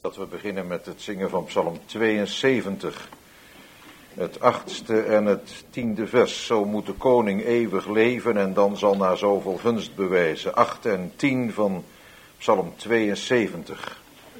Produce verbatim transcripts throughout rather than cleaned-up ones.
Dat we beginnen met het zingen van Psalm tweeënzeventig. Het achtste en het tiende vers. Zo moet de koning eeuwig leven en dan zal naar zoveel gunst bewijzen. Acht en tien van Psalm tweeënzeventig.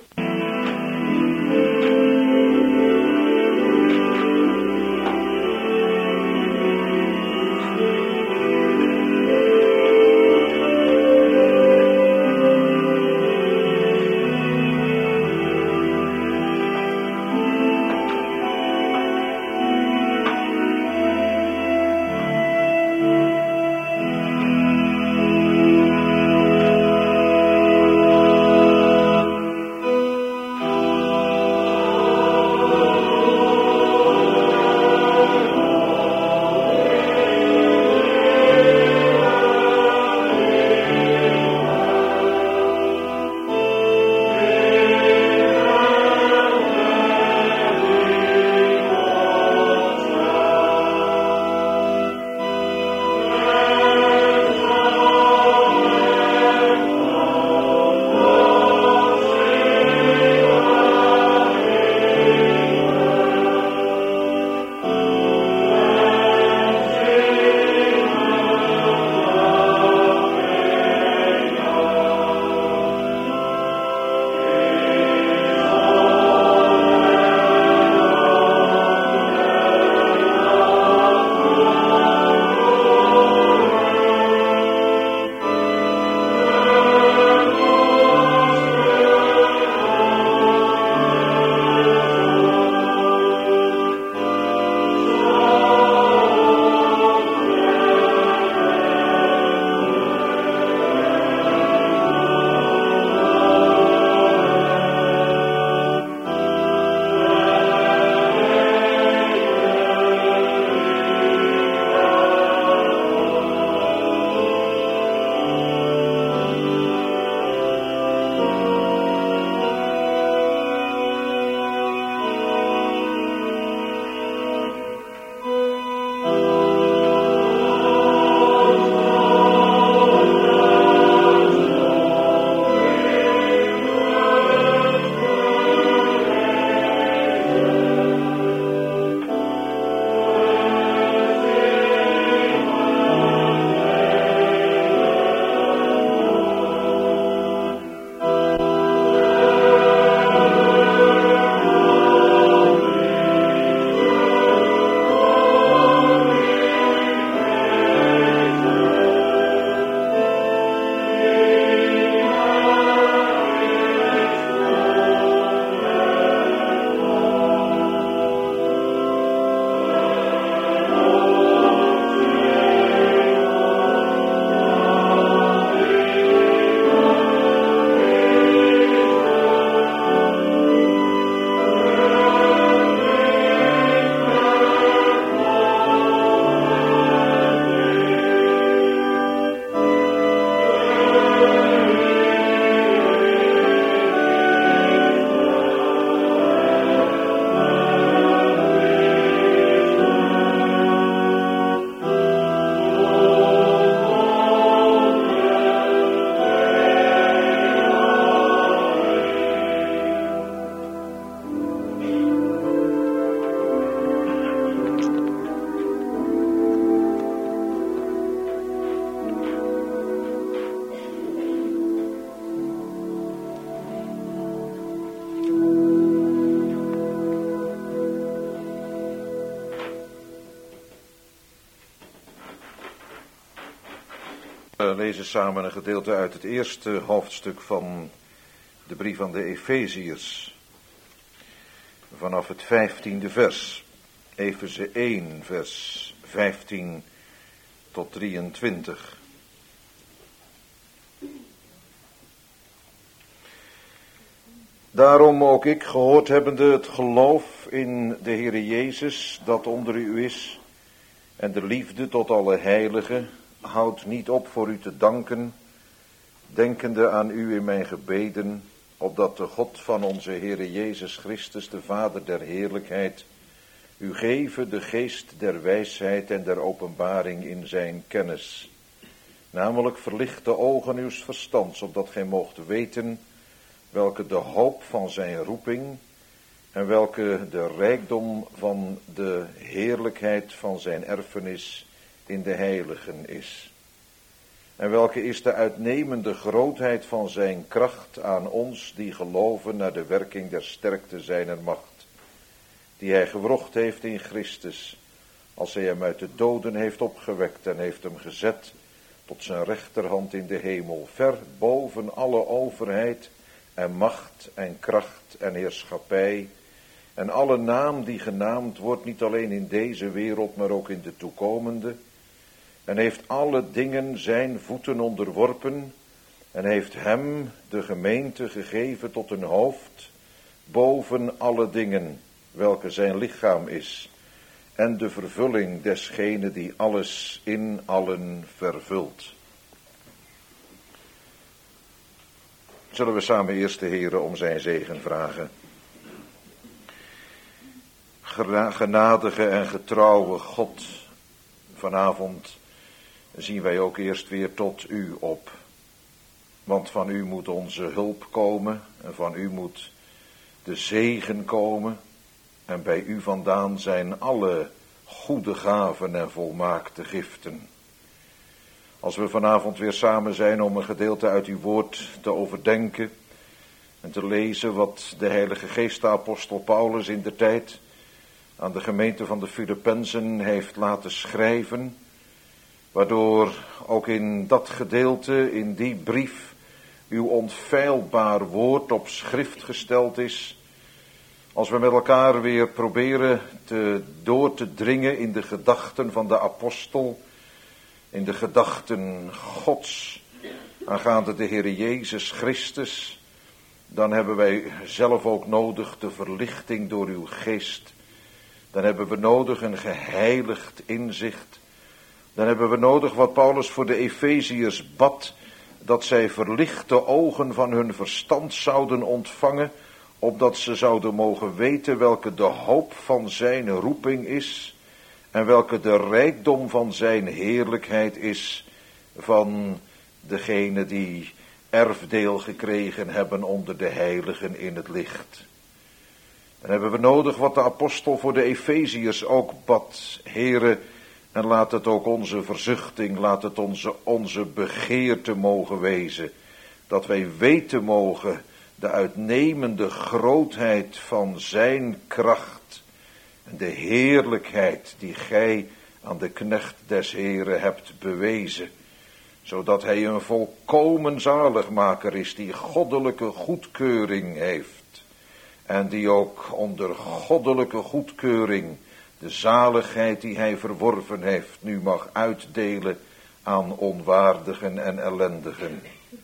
We lezen samen een gedeelte uit het eerste hoofdstuk van de brief aan de Efeziërs. Vanaf het vijftiende vers. Efeze één, vers vijftien tot drieëntwintig. Daarom ook ik, gehoord hebbende het geloof in de Heere Jezus dat onder u is, en de liefde tot alle heiligen, houd niet op voor u te danken, denkende aan u in mijn gebeden, opdat de God van onze Heere Jezus Christus, de Vader der heerlijkheid, u geven de geest der wijsheid en der openbaring in zijn kennis. Namelijk verlicht de ogen uws verstands, opdat gij moogt weten welke de hoop van zijn roeping en welke de rijkdom van de heerlijkheid van zijn erfenis in de heiligen is. En welke is de uitnemende grootheid van zijn kracht aan ons die geloven naar de werking der sterkte zijner macht, die hij gewrocht heeft in Christus, als hij hem uit de doden heeft opgewekt en heeft hem gezet tot zijn rechterhand in de hemel, ver boven alle overheid en macht en kracht en heerschappij en alle naam die genaamd wordt, niet alleen in deze wereld, maar ook in de toekomende, en heeft alle dingen zijn voeten onderworpen en heeft hem, de gemeente, gegeven tot een hoofd boven alle dingen, welke zijn lichaam is, en de vervulling desgene die alles in allen vervult. Zullen we samen eerst de Heere om zijn zegen vragen. Genadige en getrouwe God, vanavond zien wij ook eerst weer tot u op. Want van u moet onze hulp komen en van u moet de zegen komen. En bij u vandaan zijn alle goede gaven en volmaakte giften. Als we vanavond weer samen zijn om een gedeelte uit uw woord te overdenken en te lezen wat de Heilige Geest, de apostel Paulus in de tijd aan de gemeente van de Filippenzen heeft laten schrijven, waardoor ook in dat gedeelte, in die brief, uw onfeilbaar woord op schrift gesteld is. Als we met elkaar weer proberen te, door te dringen in de gedachten van de apostel, in de gedachten Gods, aangaande de Heer Jezus Christus, dan hebben wij zelf ook nodig de verlichting door uw geest. Dan hebben we nodig een geheiligd inzicht. Dan hebben we nodig wat Paulus voor de Efeziërs bad, dat zij verlichte ogen van hun verstand zouden ontvangen, opdat ze zouden mogen weten welke de hoop van zijn roeping is en welke de rijkdom van zijn heerlijkheid is van degene die erfdeel gekregen hebben onder de heiligen in het licht. Dan hebben we nodig wat de apostel voor de Efeziërs ook bad. Heere, en laat het ook onze verzuchting, laat het onze, onze begeerte mogen wezen, dat wij weten mogen de uitnemende grootheid van zijn kracht en de heerlijkheid die gij aan de knecht des Heren hebt bewezen, zodat hij een volkomen zaligmaker is die goddelijke goedkeuring heeft en die ook onder goddelijke goedkeuring de zaligheid die hij verworven heeft nu mag uitdelen aan onwaardigen en ellendigen.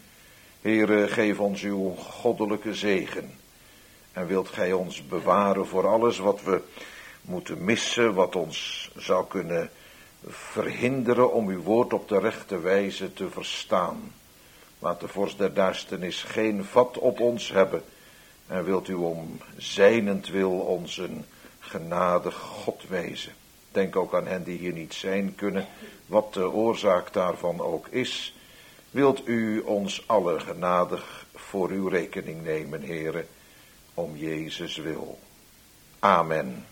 Heere, geef ons uw goddelijke zegen. En wilt gij ons bewaren voor alles wat we moeten missen, wat ons zou kunnen verhinderen om uw woord op de rechte wijze te verstaan. Laat de vorst der duisternis geen vat op ons hebben. En wilt u om zijnentwil ons een genadig God wezen. Denk ook aan hen die hier niet zijn kunnen, wat de oorzaak daarvan ook is. Wilt u ons alle genadig voor uw rekening nemen, Heere, om Jezus wil. Amen.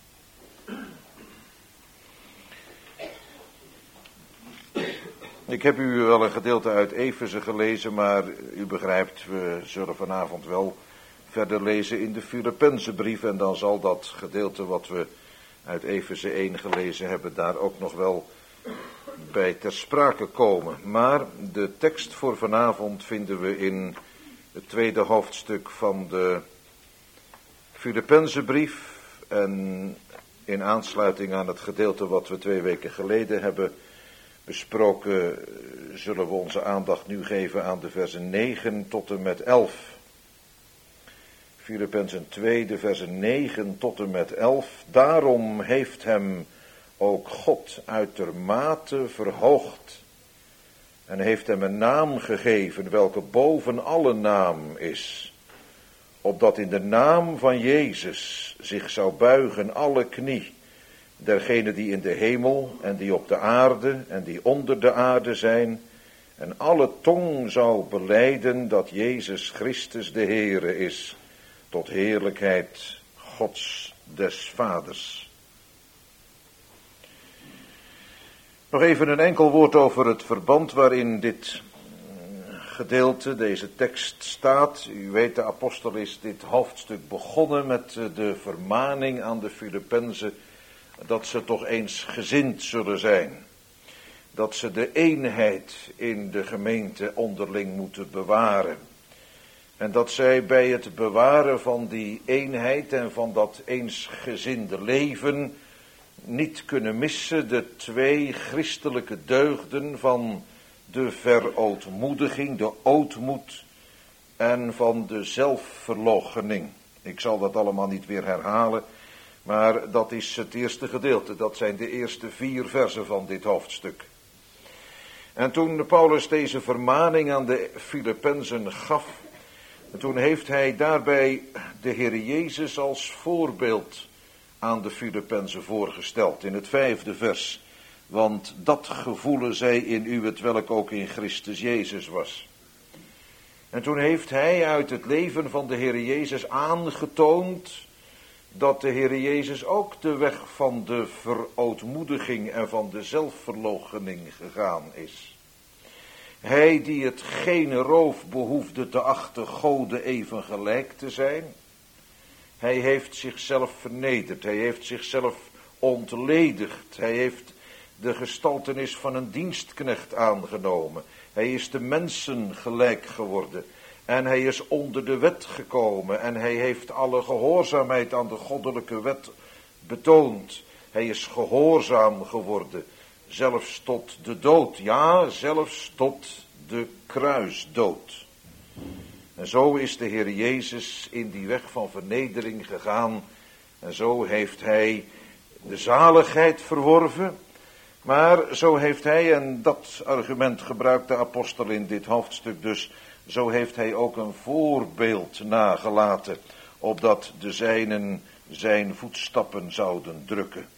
Ik heb u wel een gedeelte uit Efeze gelezen, maar u begrijpt, we zullen vanavond wel verder lezen in de Filippenzenbrief en dan zal dat gedeelte wat we uit Efeze één gelezen hebben daar ook nog wel bij ter sprake komen. Maar de tekst voor vanavond vinden we in het tweede hoofdstuk van de Filippenzenbrief en in aansluiting aan het gedeelte wat we twee weken geleden hebben besproken, zullen we onze aandacht nu geven aan de versen negen tot en met elf. Filippenzen twee, de versen negen tot en met elf. Daarom heeft hem ook God uitermate verhoogd en heeft hem een naam gegeven welke boven alle naam is, opdat in de naam van Jezus zich zou buigen alle knie, dergenen die in de hemel en die op de aarde en die onder de aarde zijn, en alle tong zou belijden dat Jezus Christus de Heere is, tot heerlijkheid Gods des Vaders. Nog even een enkel woord over het verband waarin dit gedeelte, deze tekst staat. U weet, de apostel is dit hoofdstuk begonnen met de vermaning aan de Filippenzen dat ze toch eens gezind zullen zijn. Dat ze de eenheid in de gemeente onderling moeten bewaren. En dat zij bij het bewaren van die eenheid en van dat eensgezinde leven niet kunnen missen de twee christelijke deugden van de verootmoediging, de ootmoed en van de zelfverloochening. Ik zal dat allemaal niet weer herhalen, maar dat is het eerste gedeelte. Dat zijn de eerste vier versen van dit hoofdstuk. En toen Paulus deze vermaning aan de Filippenzen gaf, toen heeft hij daarbij de Heer Jezus als voorbeeld aan de Filippenzen voorgesteld in het vijfde vers. Want dat gevoelen zij in u het welk ook in Christus Jezus was. En toen heeft hij uit het leven van de Heer Jezus aangetoond dat de Heer Jezus ook de weg van de verootmoediging en van de zelfverloochening gegaan is. Hij die het geen roof behoefde te achten Gode even gelijk te zijn. Hij heeft zichzelf vernederd, hij heeft zichzelf ontledigd, hij heeft de gestaltenis van een dienstknecht aangenomen. Hij is de mensen gelijk geworden en hij is onder de wet gekomen en hij heeft alle gehoorzaamheid aan de goddelijke wet betoond. Hij is gehoorzaam geworden, zelfs tot de dood, ja, zelfs tot de kruisdood. En zo is de Heer Jezus in die weg van vernedering gegaan en zo heeft hij de zaligheid verworven. Maar zo heeft hij, en dat argument gebruikt de apostel in dit hoofdstuk dus, zo heeft hij ook een voorbeeld nagelaten, opdat de zijnen zijn voetstappen zouden drukken.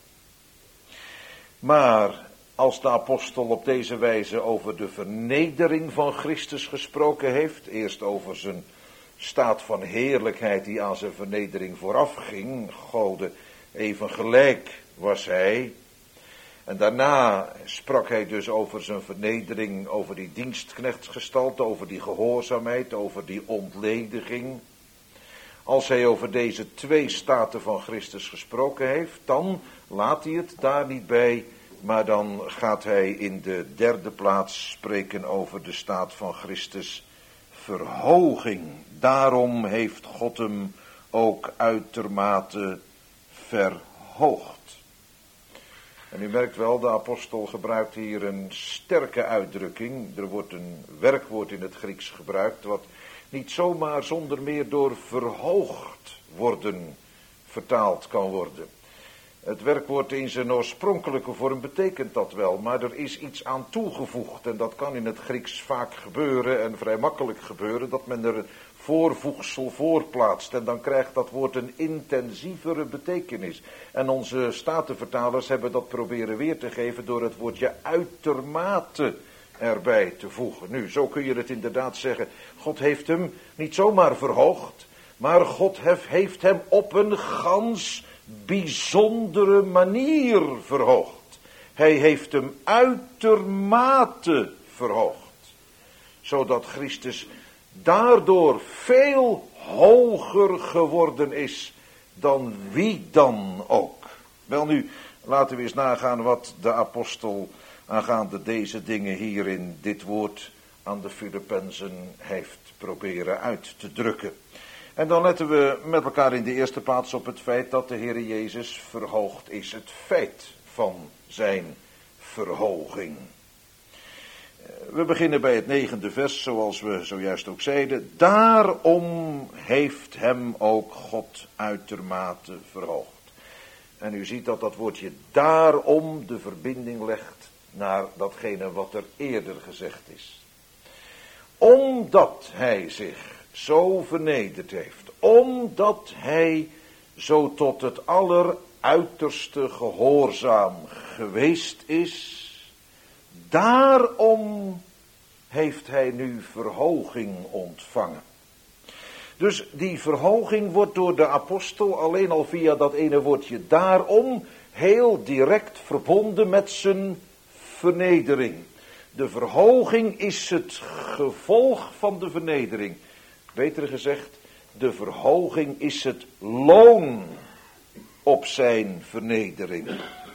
Maar als de apostel op deze wijze over de vernedering van Christus gesproken heeft, eerst over zijn staat van heerlijkheid die aan zijn vernedering vooraf ging, Gode even gelijk was hij. En daarna sprak hij dus over zijn vernedering, over die dienstknechtsgestalte, over die gehoorzaamheid, over die ontlediging. Als hij over deze twee staten van Christus gesproken heeft, dan laat hij het daar niet bij, maar dan gaat hij in de derde plaats spreken over de staat van Christus verhoging. Daarom heeft God hem ook uitermate verhoogd. En u merkt wel, de apostel gebruikt hier een sterke uitdrukking. Er wordt een werkwoord in het Grieks gebruikt, wat niet zomaar zonder meer door verhoogd worden vertaald kan worden. Het werkwoord in zijn oorspronkelijke vorm betekent dat wel, maar er is iets aan toegevoegd. En dat kan in het Grieks vaak gebeuren en vrij makkelijk gebeuren, dat men er een voorvoegsel voor plaatst. En dan krijgt dat woord een intensievere betekenis. En onze statenvertalers hebben dat proberen weer te geven door het woordje uitermate erbij te voegen. Nu, zo kun je het inderdaad zeggen. God heeft hem niet zomaar verhoogd, maar God heeft hem op een gans bijzondere manier verhoogd. Hij heeft hem uitermate verhoogd. Zodat Christus daardoor veel hoger geworden is dan wie dan ook. Welnu, laten we eens nagaan wat de apostel aangaande deze dingen hier in dit woord aan de Filippenzen heeft proberen uit te drukken. En dan letten we met elkaar in de eerste plaats op het feit dat de Heer Jezus verhoogd is. Het feit van zijn verhoging. We beginnen bij het negende vers, zoals we zojuist ook zeiden. Daarom heeft hem ook God uitermate verhoogd. En u ziet dat dat woordje daarom de verbinding legt naar datgene wat er eerder gezegd is. Omdat hij zich zo vernederd heeft, omdat hij zo tot het alleruiterste gehoorzaam geweest is, daarom heeft hij nu verhoging ontvangen. Dus die verhoging wordt door de apostel alleen al via dat ene woordje daarom heel direct verbonden met zijn vernedering. De verhoging is het gevolg van de vernedering. Beter gezegd, de verhoging is het loon op zijn vernedering.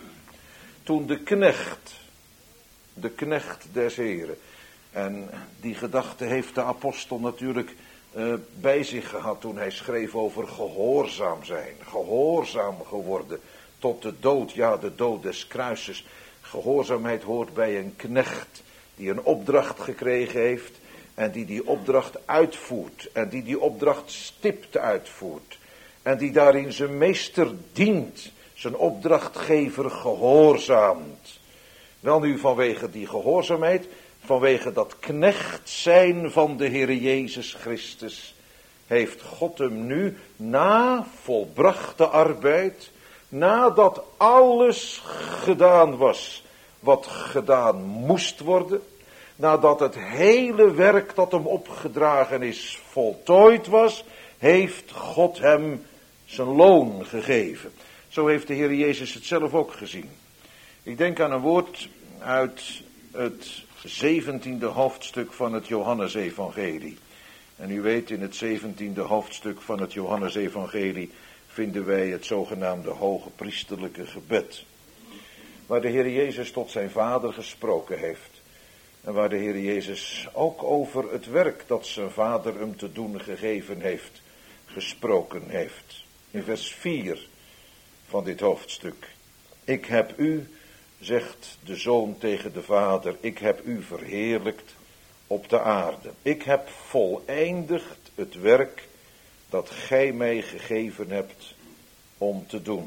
Toen de knecht, de knecht des Heren, en die gedachte heeft de apostel natuurlijk uh, bij zich gehad toen hij schreef over gehoorzaam zijn, gehoorzaam geworden tot de dood, ja de dood des kruises. Gehoorzaamheid hoort bij een knecht die een opdracht gekregen heeft en die die opdracht uitvoert en die die opdracht stipt uitvoert en die daarin zijn meester dient, zijn opdrachtgever gehoorzaamt. Wel nu vanwege die gehoorzaamheid, vanwege dat knecht zijn van de Heere Jezus Christus, heeft God hem nu na volbrachte arbeid, nadat alles gedaan was wat gedaan moest worden, nadat het hele werk dat hem opgedragen is voltooid was, heeft God hem zijn loon gegeven. Zo heeft de Heer Jezus het zelf ook gezien. Ik denk aan een woord uit het zeventiende hoofdstuk van het Johannesevangelie. En u weet, in het zeventiende hoofdstuk van het Johannesevangelie vinden wij het zogenaamde hoge priesterlijke gebed. Waar de Heer Jezus tot zijn Vader gesproken heeft. En waar de Heer Jezus ook over het werk dat zijn Vader hem te doen gegeven heeft, gesproken heeft. In vers vier van dit hoofdstuk. Ik heb u, zegt de Zoon tegen de Vader, ik heb u verheerlijkt op de aarde. Ik heb voleindigd het werk dat gij mij gegeven hebt om te doen.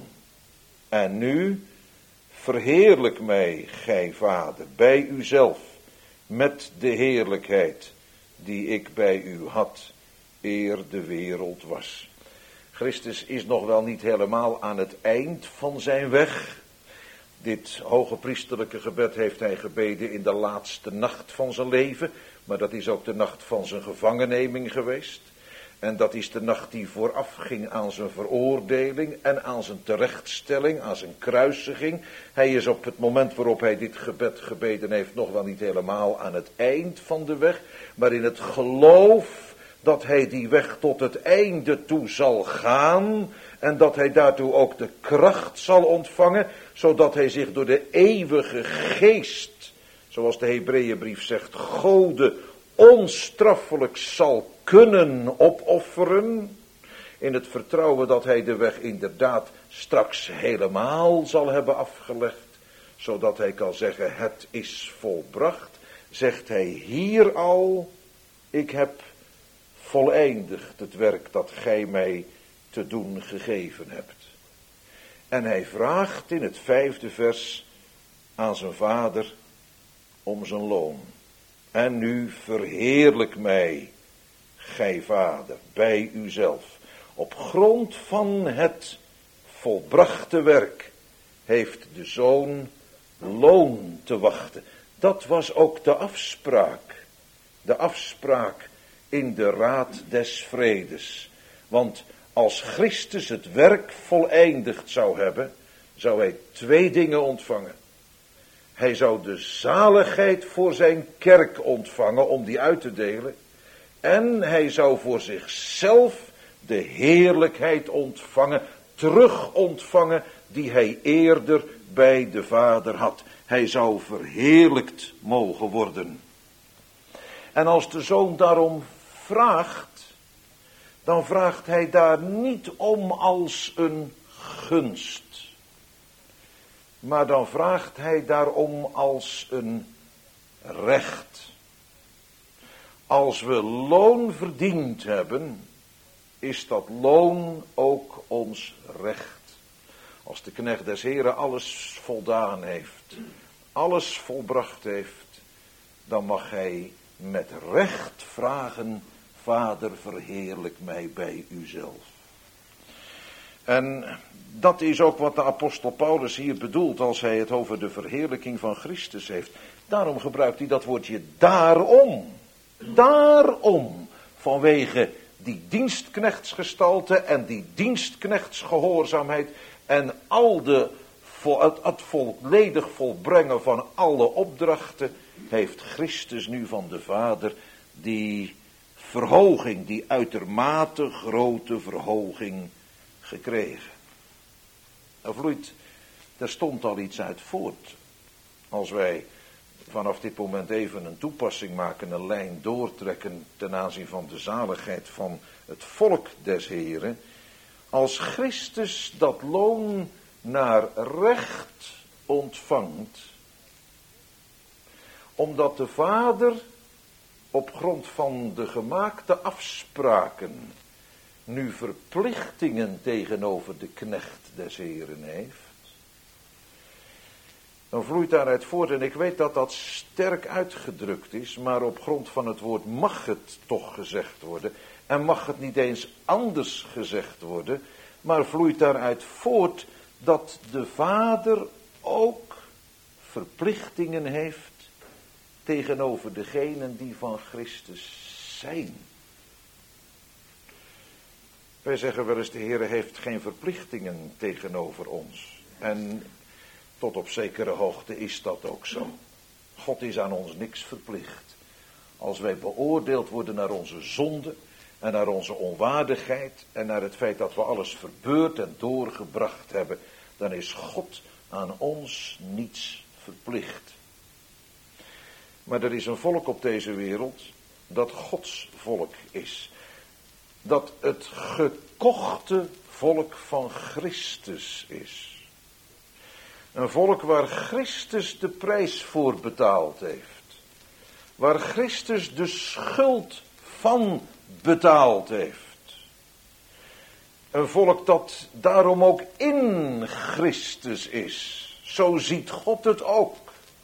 En nu verheerlijk mij, gij Vader, bij uzelf, met de heerlijkheid die ik bij u had, eer de wereld was. Christus is nog wel niet helemaal aan het eind van zijn weg. Dit hoge priesterlijke gebed heeft hij gebeden in de laatste nacht van zijn leven, maar dat is ook de nacht van zijn gevangenneming geweest. En dat is de nacht die voorafging aan zijn veroordeling en aan zijn terechtstelling, aan zijn kruisiging. Hij is op het moment waarop hij dit gebed gebeden heeft nog wel niet helemaal aan het eind van de weg, maar in het geloof dat hij die weg tot het einde toe zal gaan en dat hij daartoe ook de kracht zal ontvangen, zodat hij zich door de eeuwige geest, zoals de Hebreeënbrief zegt, Gode onstraffelijk zal kunnen opofferen, in het vertrouwen dat hij de weg inderdaad straks helemaal zal hebben afgelegd, zodat hij kan zeggen, het is volbracht, zegt hij hier al, ik heb voleindigd het werk dat gij mij te doen gegeven hebt. En hij vraagt in het vijfde vers aan zijn Vader om zijn loon. En nu verheerlijk mij, gij Vader, bij uzelf. Op grond van het volbrachte werk heeft de Zoon loon te wachten. Dat was ook de afspraak. De afspraak in de raad des vredes. Want als Christus het werk voleindigd zou hebben, zou hij twee dingen ontvangen. Hij zou de zaligheid voor zijn kerk ontvangen om die uit te delen. En hij zou voor zichzelf de heerlijkheid ontvangen, terug ontvangen die hij eerder bij de Vader had. Hij zou verheerlijkt mogen worden. En als de Zoon daarom vraagt, dan vraagt hij daar niet om als een gunst. Maar dan vraagt hij daarom als een recht. Als we loon verdiend hebben, is dat loon ook ons recht. Als de knecht des Heren alles voldaan heeft, alles volbracht heeft, dan mag hij met recht vragen, Vader, verheerlijk mij bij uzelf. En dat is ook wat de apostel Paulus hier bedoelt als hij het over de verheerlijking van Christus heeft. Daarom gebruikt hij dat woordje daarom. Daarom, vanwege die dienstknechtsgestalte en die dienstknechtsgehoorzaamheid en al de, het, het volledig volbrengen van alle opdrachten, heeft Christus nu van de Vader die verhoging, die uitermate grote verhoging gekregen. Er vloeit, er stond al iets uit voort. Als wij vanaf dit moment even een toepassing maken, een lijn doortrekken ten aanzien van de zaligheid van het volk des Heren. Als Christus dat loon naar recht ontvangt, omdat de Vader op grond van de gemaakte afspraken nu verplichtingen tegenover de knecht des Heren heeft, dan vloeit daaruit voort, en ik weet dat dat sterk uitgedrukt is, maar op grond van het woord mag het toch gezegd worden, en mag het niet eens anders gezegd worden, maar vloeit daaruit voort dat de Vader ook verplichtingen heeft tegenover degenen die van Christus zijn. Wij zeggen wel eens, de Heer heeft geen verplichtingen tegenover ons. En tot op zekere hoogte is dat ook zo. God is aan ons niks verplicht. Als wij beoordeeld worden naar onze zonde en naar onze onwaardigheid en naar het feit dat we alles verbeurd en doorgebracht hebben, dan is God aan ons niets verplicht. Maar er is een volk op deze wereld dat Gods volk is. Dat het gekochte volk van Christus is. Een volk waar Christus de prijs voor betaald heeft. Waar Christus de schuld van betaald heeft. Een volk dat daarom ook in Christus is. Zo ziet God het ook.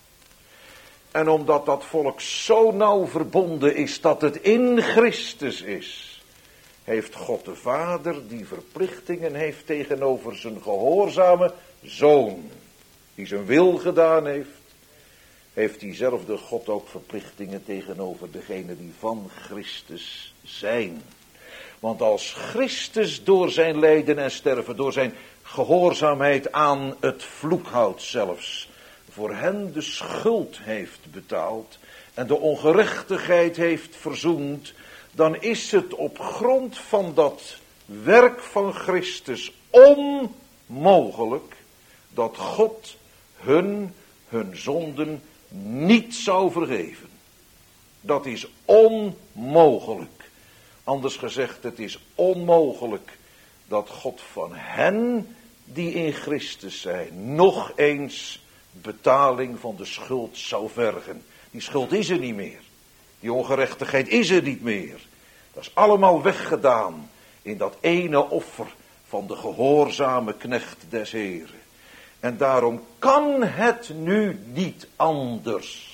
En omdat dat volk zo nauw verbonden is dat het in Christus is, heeft God de Vader die verplichtingen heeft tegenover zijn gehoorzame Zoon, die zijn wil gedaan heeft, heeft diezelfde God ook verplichtingen tegenover degenen die van Christus zijn. Want als Christus door zijn lijden en sterven, door zijn gehoorzaamheid aan het vloekhout zelfs, voor hen de schuld heeft betaald en de ongerechtigheid heeft verzoend, dan is het op grond van dat werk van Christus onmogelijk dat God hun hun zonden niet zou vergeven. Dat is onmogelijk. Anders gezegd, het is onmogelijk dat God van hen die in Christus zijn nog eens betaling van de schuld zou vergen. Die schuld is er niet meer. Die ongerechtigheid is er niet meer. Dat is allemaal weggedaan in dat ene offer van de gehoorzame knecht des Heren. En daarom kan het nu niet anders.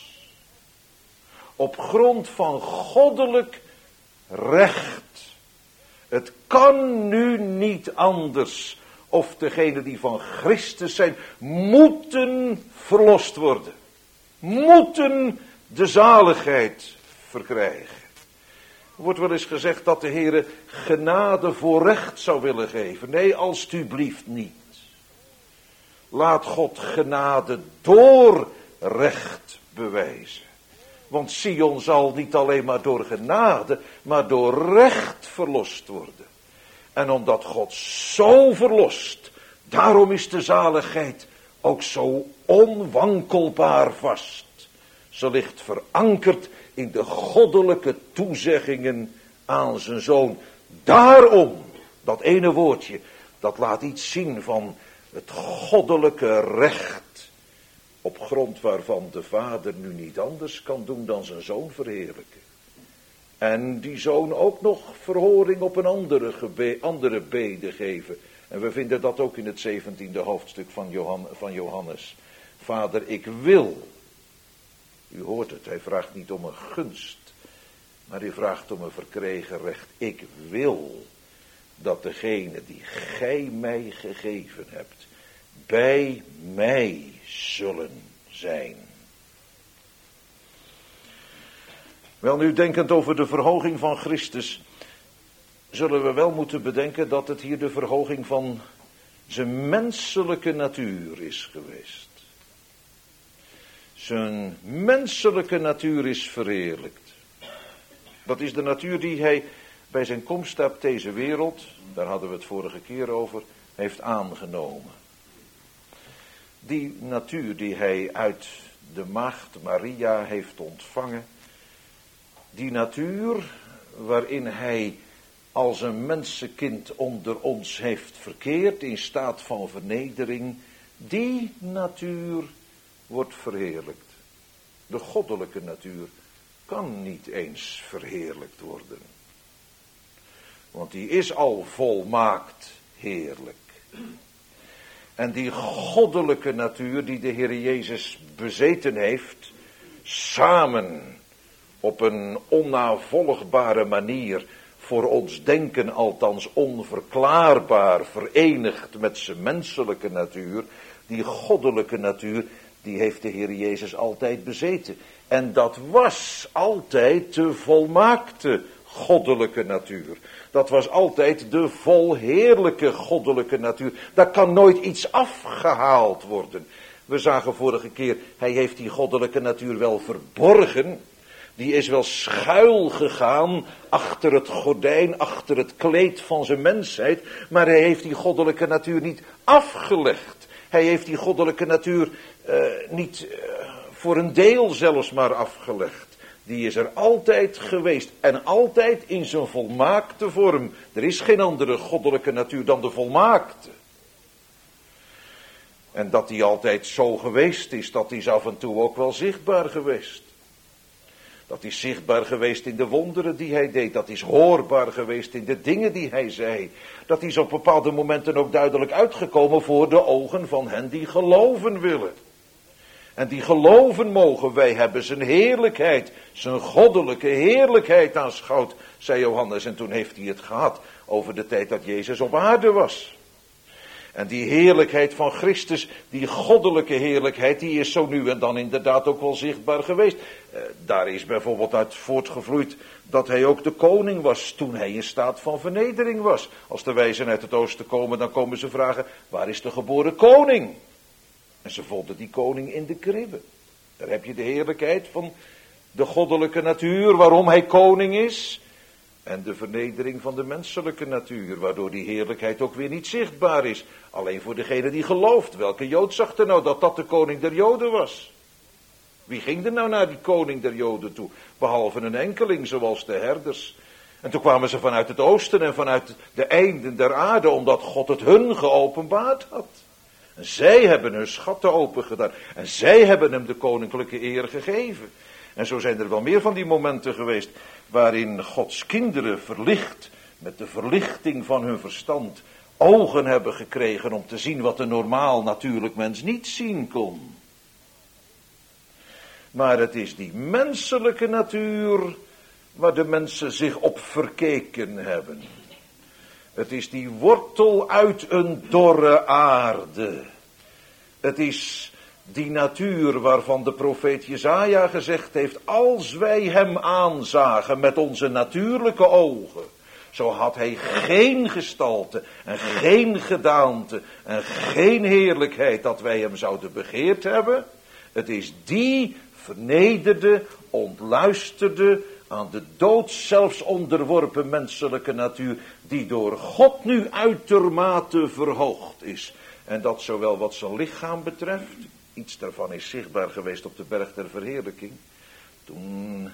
Op grond van goddelijk recht. Het kan nu niet anders. Of degenen die van Christus zijn, moeten verlost worden. Moeten de zaligheid verkrijgen. Er wordt wel eens gezegd dat de Heere genade voor recht zou willen geven. Nee, alstublieft niet. Laat God genade door recht bewijzen. Want Sion zal niet alleen maar door genade, maar door recht verlost worden. En omdat God zo verlost, daarom is de zaligheid ook zo onwankelbaar vast. Ze ligt verankerd in de goddelijke toezeggingen aan zijn Zoon. Daarom, dat ene woordje, dat laat iets zien van het goddelijke recht, op grond waarvan de Vader nu niet anders kan doen dan zijn Zoon verheerlijken. En die Zoon ook nog verhoring op een andere, gebe, andere bede geven. En we vinden dat ook in het zeventiende hoofdstuk van, Johan, van Johannes. Vader, ik wil. U hoort het, hij vraagt niet om een gunst, maar hij vraagt om een verkregen recht. Ik wil dat degene die gij mij gegeven hebt, bij mij zullen zijn. Wel nu, denkend over de verhoging van Christus, zullen we wel moeten bedenken dat het hier de verhoging van zijn menselijke natuur is geweest. Zijn menselijke natuur is verheerlijkt. Dat is de natuur die hij bij zijn komst op deze wereld, daar hadden we het vorige keer over, heeft aangenomen. Die natuur die hij uit de maagd Maria heeft ontvangen, die natuur waarin hij als een mensenkind onder ons heeft verkeerd in staat van vernedering, die natuur wordt verheerlijkt. De goddelijke natuur kan niet eens verheerlijkt worden. Want die is al volmaakt heerlijk. En die goddelijke natuur die de Heer Jezus bezeten heeft, samen op een onnavolgbare manier, voor ons denken althans onverklaarbaar, verenigd met zijn menselijke natuur, die goddelijke natuur, die heeft de Heer Jezus altijd bezeten. En dat was altijd de volmaakte goddelijke natuur. Dat was altijd de volheerlijke goddelijke natuur. Daar kan nooit iets afgehaald worden. We zagen vorige keer, hij heeft die goddelijke natuur wel verborgen. Die is wel schuil gegaan achter het gordijn, achter het kleed van zijn mensheid. Maar hij heeft die goddelijke natuur niet afgelegd. Hij heeft die goddelijke natuur uh, niet uh, voor een deel zelfs maar afgelegd. Die is er altijd geweest en altijd in zijn volmaakte vorm. Er is geen andere goddelijke natuur dan de volmaakte. En dat die altijd zo geweest is, dat is af en toe ook wel zichtbaar geweest. Dat is zichtbaar geweest in de wonderen die hij deed. Dat is hoorbaar geweest in de dingen die hij zei. Dat is op bepaalde momenten ook duidelijk uitgekomen voor de ogen van hen die geloven willen. En die geloven mogen, wij hebben zijn heerlijkheid, zijn goddelijke heerlijkheid aanschouwd, zei Johannes. En toen heeft hij het gehad over de tijd dat Jezus op aarde was. En die heerlijkheid van Christus, die goddelijke heerlijkheid, die is zo nu en dan inderdaad ook wel zichtbaar geweest. Eh, daar is bijvoorbeeld uit voortgevloeid dat hij ook de koning was toen hij in staat van vernedering was. Als de wijzen uit het oosten komen, dan komen ze vragen, waar is de geboren koning? En ze vonden die koning in de kribbe. Daar heb je de heerlijkheid van de goddelijke natuur, waarom hij koning is. En de vernedering van de menselijke natuur, waardoor die heerlijkheid ook weer niet zichtbaar is. Alleen voor degene die gelooft. Welke Jood zag er nou dat dat de koning der Joden was? Wie ging er nou naar die koning der Joden toe? Behalve een enkeling, zoals de herders. En toen kwamen ze vanuit het oosten en vanuit de einden der aarde, omdat God het hun geopenbaard had. En zij hebben hun schatten opengedaan. En zij hebben hem de koninklijke eer gegeven. En zo zijn er wel meer van die momenten geweest, waarin Gods kinderen verlicht, met de verlichting van hun verstand, ogen hebben gekregen om te zien wat een normaal natuurlijk mens niet zien kon. Maar het is die menselijke natuur waar de mensen zich op verkeken hebben. Het is die wortel uit een dorre aarde. Het is die natuur waarvan de profeet Jesaja gezegd heeft, als wij hem aanzagen met onze natuurlijke ogen, zo had hij geen gestalte en geen gedaante en geen heerlijkheid dat wij hem zouden begeerd hebben. Het is die vernederde, ontluisterde, aan de dood zelfs onderworpen menselijke natuur, die door God nu uitermate verhoogd is. En dat zowel wat zijn lichaam betreft, iets daarvan is zichtbaar geweest op de berg der verheerlijking. Toen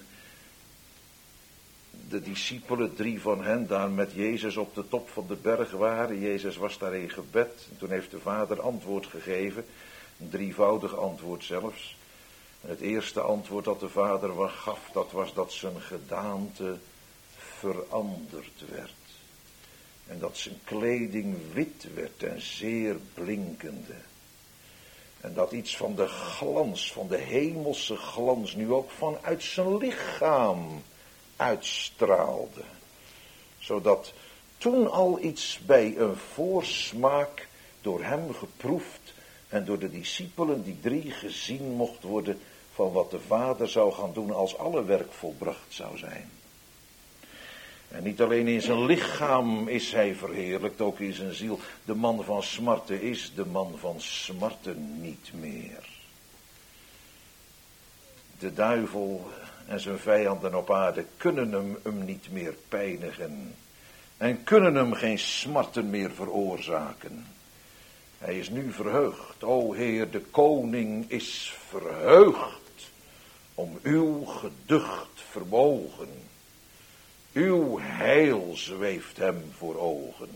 de discipelen, drie van hen, daar met Jezus op de top van de berg waren. Jezus was daar in gebed. En toen heeft de Vader antwoord gegeven. Een drievoudig antwoord zelfs. En het eerste antwoord dat de Vader gaf, dat was dat zijn gedaante veranderd werd. En dat zijn kleding wit werd en zeer blinkende. En dat iets van de glans, van de hemelse glans, nu ook vanuit zijn lichaam uitstraalde. Zodat toen al iets bij een voorsmaak door hem geproefd en door de discipelen, die drie, gezien mocht worden van wat de Vader zou gaan doen als alle werk volbracht zou zijn. En niet alleen in zijn lichaam is hij verheerlijkt, ook in zijn ziel. De man van smarten is de man van smarten niet meer. De duivel en zijn vijanden op aarde kunnen hem, hem niet meer pijnigen. En kunnen hem geen smarten meer veroorzaken. Hij is nu verheugd. O Heer, de koning is verheugd om uw geducht vermogen. Uw heil zweeft hem voor ogen.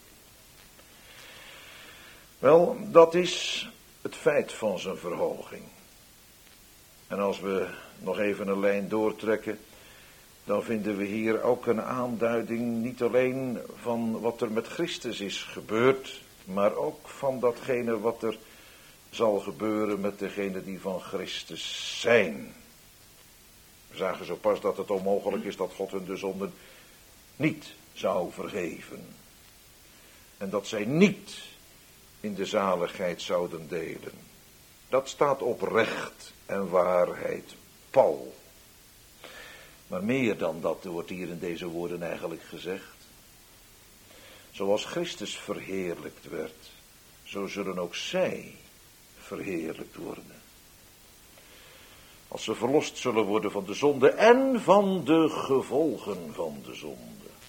Wel, dat is het feit van zijn verhoging. En als we nog even een lijn doortrekken, dan vinden we hier ook een aanduiding niet alleen van wat er met Christus is gebeurd, maar ook van datgene wat er zal gebeuren met degenen die van Christus zijn. We zagen zo pas dat het onmogelijk is dat God hun de zonden niet zou vergeven. En dat zij niet in de zaligheid zouden delen. Dat staat op recht en waarheid pal. Maar meer dan dat wordt hier in deze woorden eigenlijk gezegd. Zoals Christus verheerlijkt werd, zo zullen ook zij verheerlijkt worden. Als ze verlost zullen worden van de zonde en van de gevolgen van de zonde.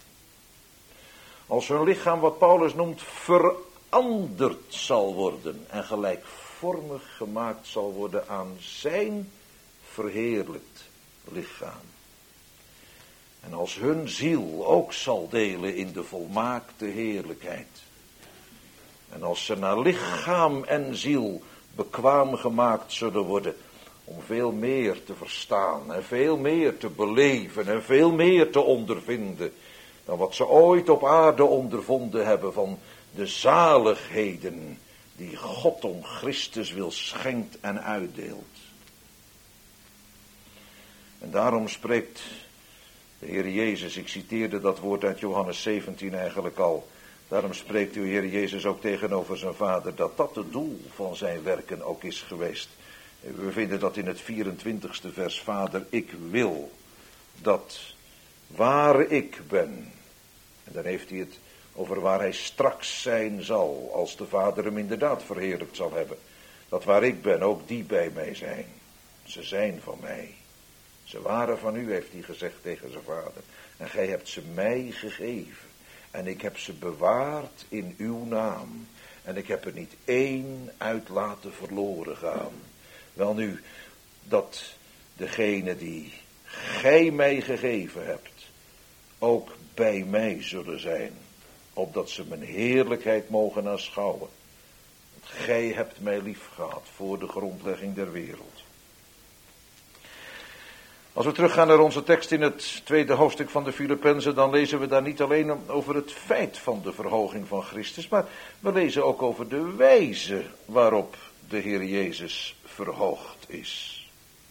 Als hun lichaam, wat Paulus noemt, veranderd zal worden en gelijkvormig gemaakt zal worden aan zijn verheerlijkt lichaam. En als hun ziel ook zal delen in de volmaakte heerlijkheid. En als ze naar lichaam en ziel bekwaam gemaakt zullen worden om veel meer te verstaan en veel meer te beleven en veel meer te ondervinden dan wat ze ooit op aarde ondervonden hebben van de zaligheden die God om Christus wil schenkt en uitdeelt. En daarom spreekt de Heer Jezus, ik citeerde dat woord uit Johannes zeventien eigenlijk al. Daarom spreekt de Heer Jezus ook tegenover zijn Vader dat dat het doel van zijn werken ook is geweest. We vinden dat in het vierentwintigste vers. Vader, ik wil dat waar ik ben. En dan heeft hij het over waar hij straks zijn zal, als de Vader hem inderdaad verheerlijkt zal hebben. Dat waar ik ben, ook die bij mij zijn. Ze zijn van mij. Ze waren van u, heeft hij gezegd tegen zijn Vader. En gij hebt ze mij gegeven. En ik heb ze bewaard in uw naam. En ik heb er niet één uit laten verloren gaan. Welnu, dat degene die gij mij gegeven hebt, ook bij mij zullen zijn. Opdat ze mijn heerlijkheid mogen aanschouwen. Want gij hebt mij lief gehad voor de grondlegging der wereld. Als we teruggaan naar onze tekst in het tweede hoofdstuk van de Filippenzen, dan lezen we daar niet alleen over het feit van de verhoging van Christus, maar we lezen ook over de wijze waarop de Heer Jezus verhoogd is.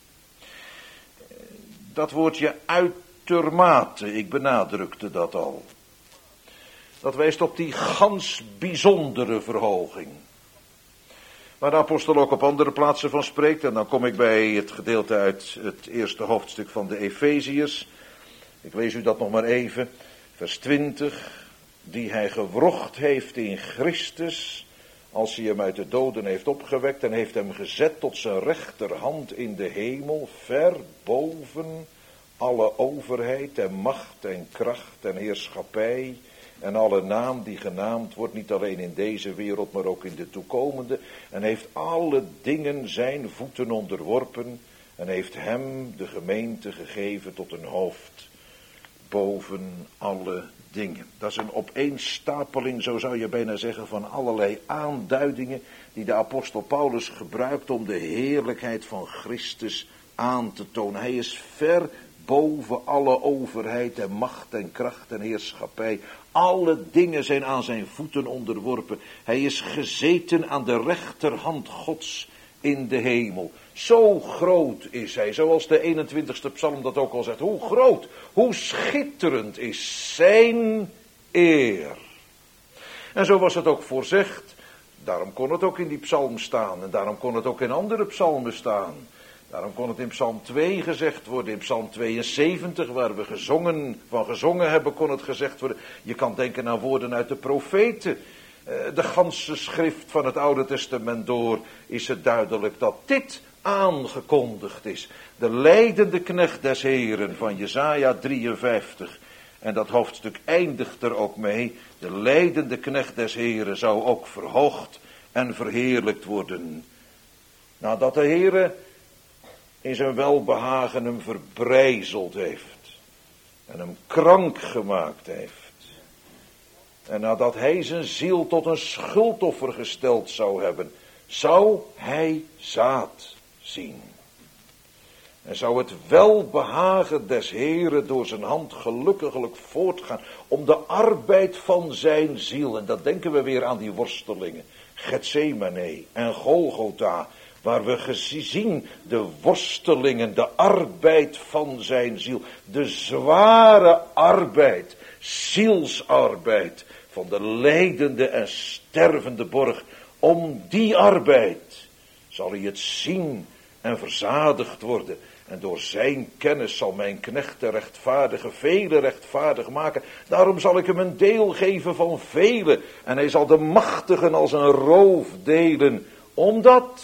Dat woordje uitermate, ik benadrukte dat al. Dat wijst op die gans bijzondere verhoging. Waar de apostel ook op andere plaatsen van spreekt. En dan kom ik bij het gedeelte uit het eerste hoofdstuk van de Efeziërs. Ik lees u dat nog maar even. Vers twintig. Die hij gewrocht heeft in Christus. Als hij hem uit de doden heeft opgewekt. En heeft hem gezet tot zijn rechterhand in de hemel. Ver boven alle overheid en macht en kracht en heerschappij. En alle naam die genaamd wordt, niet alleen in deze wereld, maar ook in de toekomende. En heeft alle dingen zijn voeten onderworpen. En heeft hem, de gemeente, gegeven tot een hoofd. Boven alle dingen. Dat is een opeenstapeling, zo zou je bijna zeggen, van allerlei aanduidingen die de apostel Paulus gebruikt om de heerlijkheid van Christus aan te tonen. Hij is ver boven alle overheid en macht en kracht en heerschappij. Alle dingen zijn aan zijn voeten onderworpen. Hij is gezeten aan de rechterhand Gods in de hemel. Zo groot is hij, zoals de eenentwintigste psalm dat ook al zegt. Hoe groot, hoe schitterend is zijn eer. En zo was het ook voorzegd. Daarom kon het ook in die psalm staan en daarom kon het ook in andere psalmen staan. Daarom kon het in Psalm twee gezegd worden, in Psalm tweeënzeventig, waar we gezongen, van gezongen hebben, kon het gezegd worden. Je kan denken aan woorden uit de profeten. De ganse schrift van het Oude Testament door is het duidelijk dat dit aangekondigd is. De lijdende knecht des Heren van Jesaja drieënvijftig. En dat hoofdstuk eindigt er ook mee. De lijdende knecht des Heren zou ook verhoogd en verheerlijkt worden. Nadat de Heere in zijn welbehagen hem verbrijzeld heeft. En hem krank gemaakt heeft. En nadat hij zijn ziel tot een schuldoffer gesteld zou hebben, zou hij zaad zien. En zou het welbehagen des Heren door zijn hand gelukkiglijk voortgaan om de arbeid van zijn ziel. En dat denken we weer aan die worstelingen. Getsemane en Golgotha, waar we gezien de worstelingen, de arbeid van zijn ziel. De zware arbeid, zielsarbeid van de lijdende en stervende borg. Om die arbeid zal hij het zien en verzadigd worden. En door zijn kennis zal mijn knecht de rechtvaardige vele rechtvaardig maken. Daarom zal ik hem een deel geven van velen. En hij zal de machtigen als een roof delen. Omdat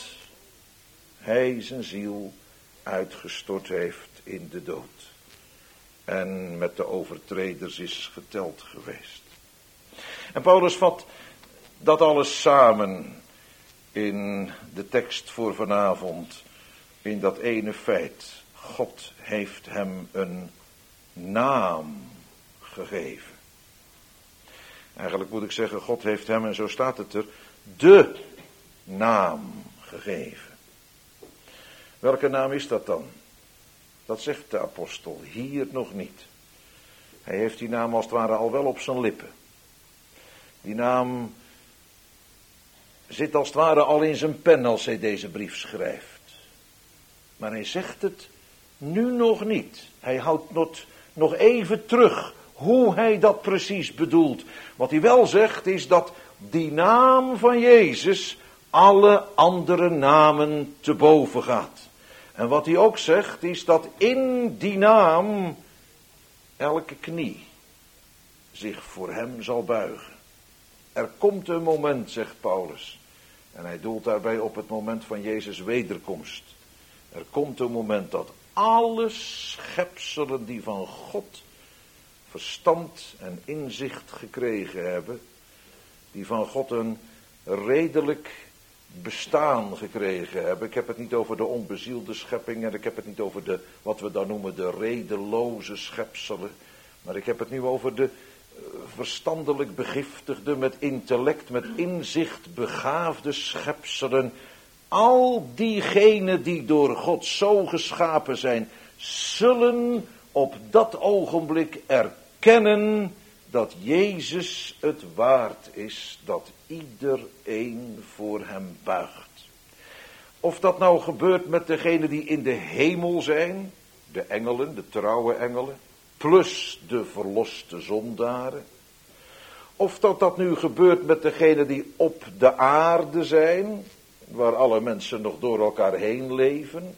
hij zijn ziel uitgestort heeft in de dood. En met de overtreders is geteld geweest. En Paulus vat dat alles samen in de tekst voor vanavond. In dat ene feit. God heeft hem een naam gegeven. Eigenlijk moet ik zeggen, God heeft hem, en zo staat het er, de naam gegeven. Welke naam is dat dan? Dat zegt de apostel hier nog niet. Hij heeft die naam als het ware al wel op zijn lippen. Die naam zit als het ware al in zijn pen als hij deze brief schrijft. Maar hij zegt het nu nog niet. Hij houdt nog, nog even terug hoe hij dat precies bedoelt. Wat hij wel zegt is dat die naam van Jezus alle andere namen te boven gaat. En wat hij ook zegt is dat in die naam elke knie zich voor hem zal buigen. Er komt een moment, zegt Paulus. En hij doelt daarbij op het moment van Jezus' wederkomst. Er komt een moment dat alle schepselen die van God verstand en inzicht gekregen hebben, die van God een redelijk bestaan gekregen hebben. Ik heb het niet over de onbezielde schepping en ik heb het niet over de, wat we dan noemen, de redeloze schepselen. Maar ik heb het nu over de verstandelijk begiftigde, met intellect, met inzicht begaafde schepselen. Al diegenen die door God zo geschapen zijn, zullen op dat ogenblik erkennen dat Jezus het waard is dat iedereen voor hem buigt. Of dat nou gebeurt met degenen die in de hemel zijn, de engelen, de trouwe engelen, plus de verloste zondaren. Of dat dat nu gebeurt met degenen die op de aarde zijn, waar alle mensen nog door elkaar heen leven.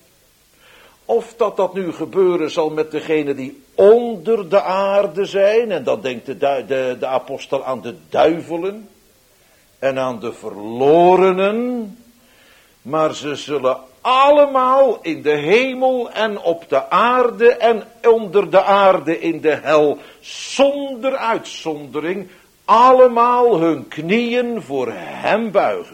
Of dat dat nu gebeuren zal met degenen die onder de aarde zijn. En dan denkt de, de, de apostel aan de duivelen. En aan de verlorenen. Maar ze zullen allemaal in de hemel en op de aarde en onder de aarde in de hel, zonder uitzondering, allemaal hun knieën voor hem buigen.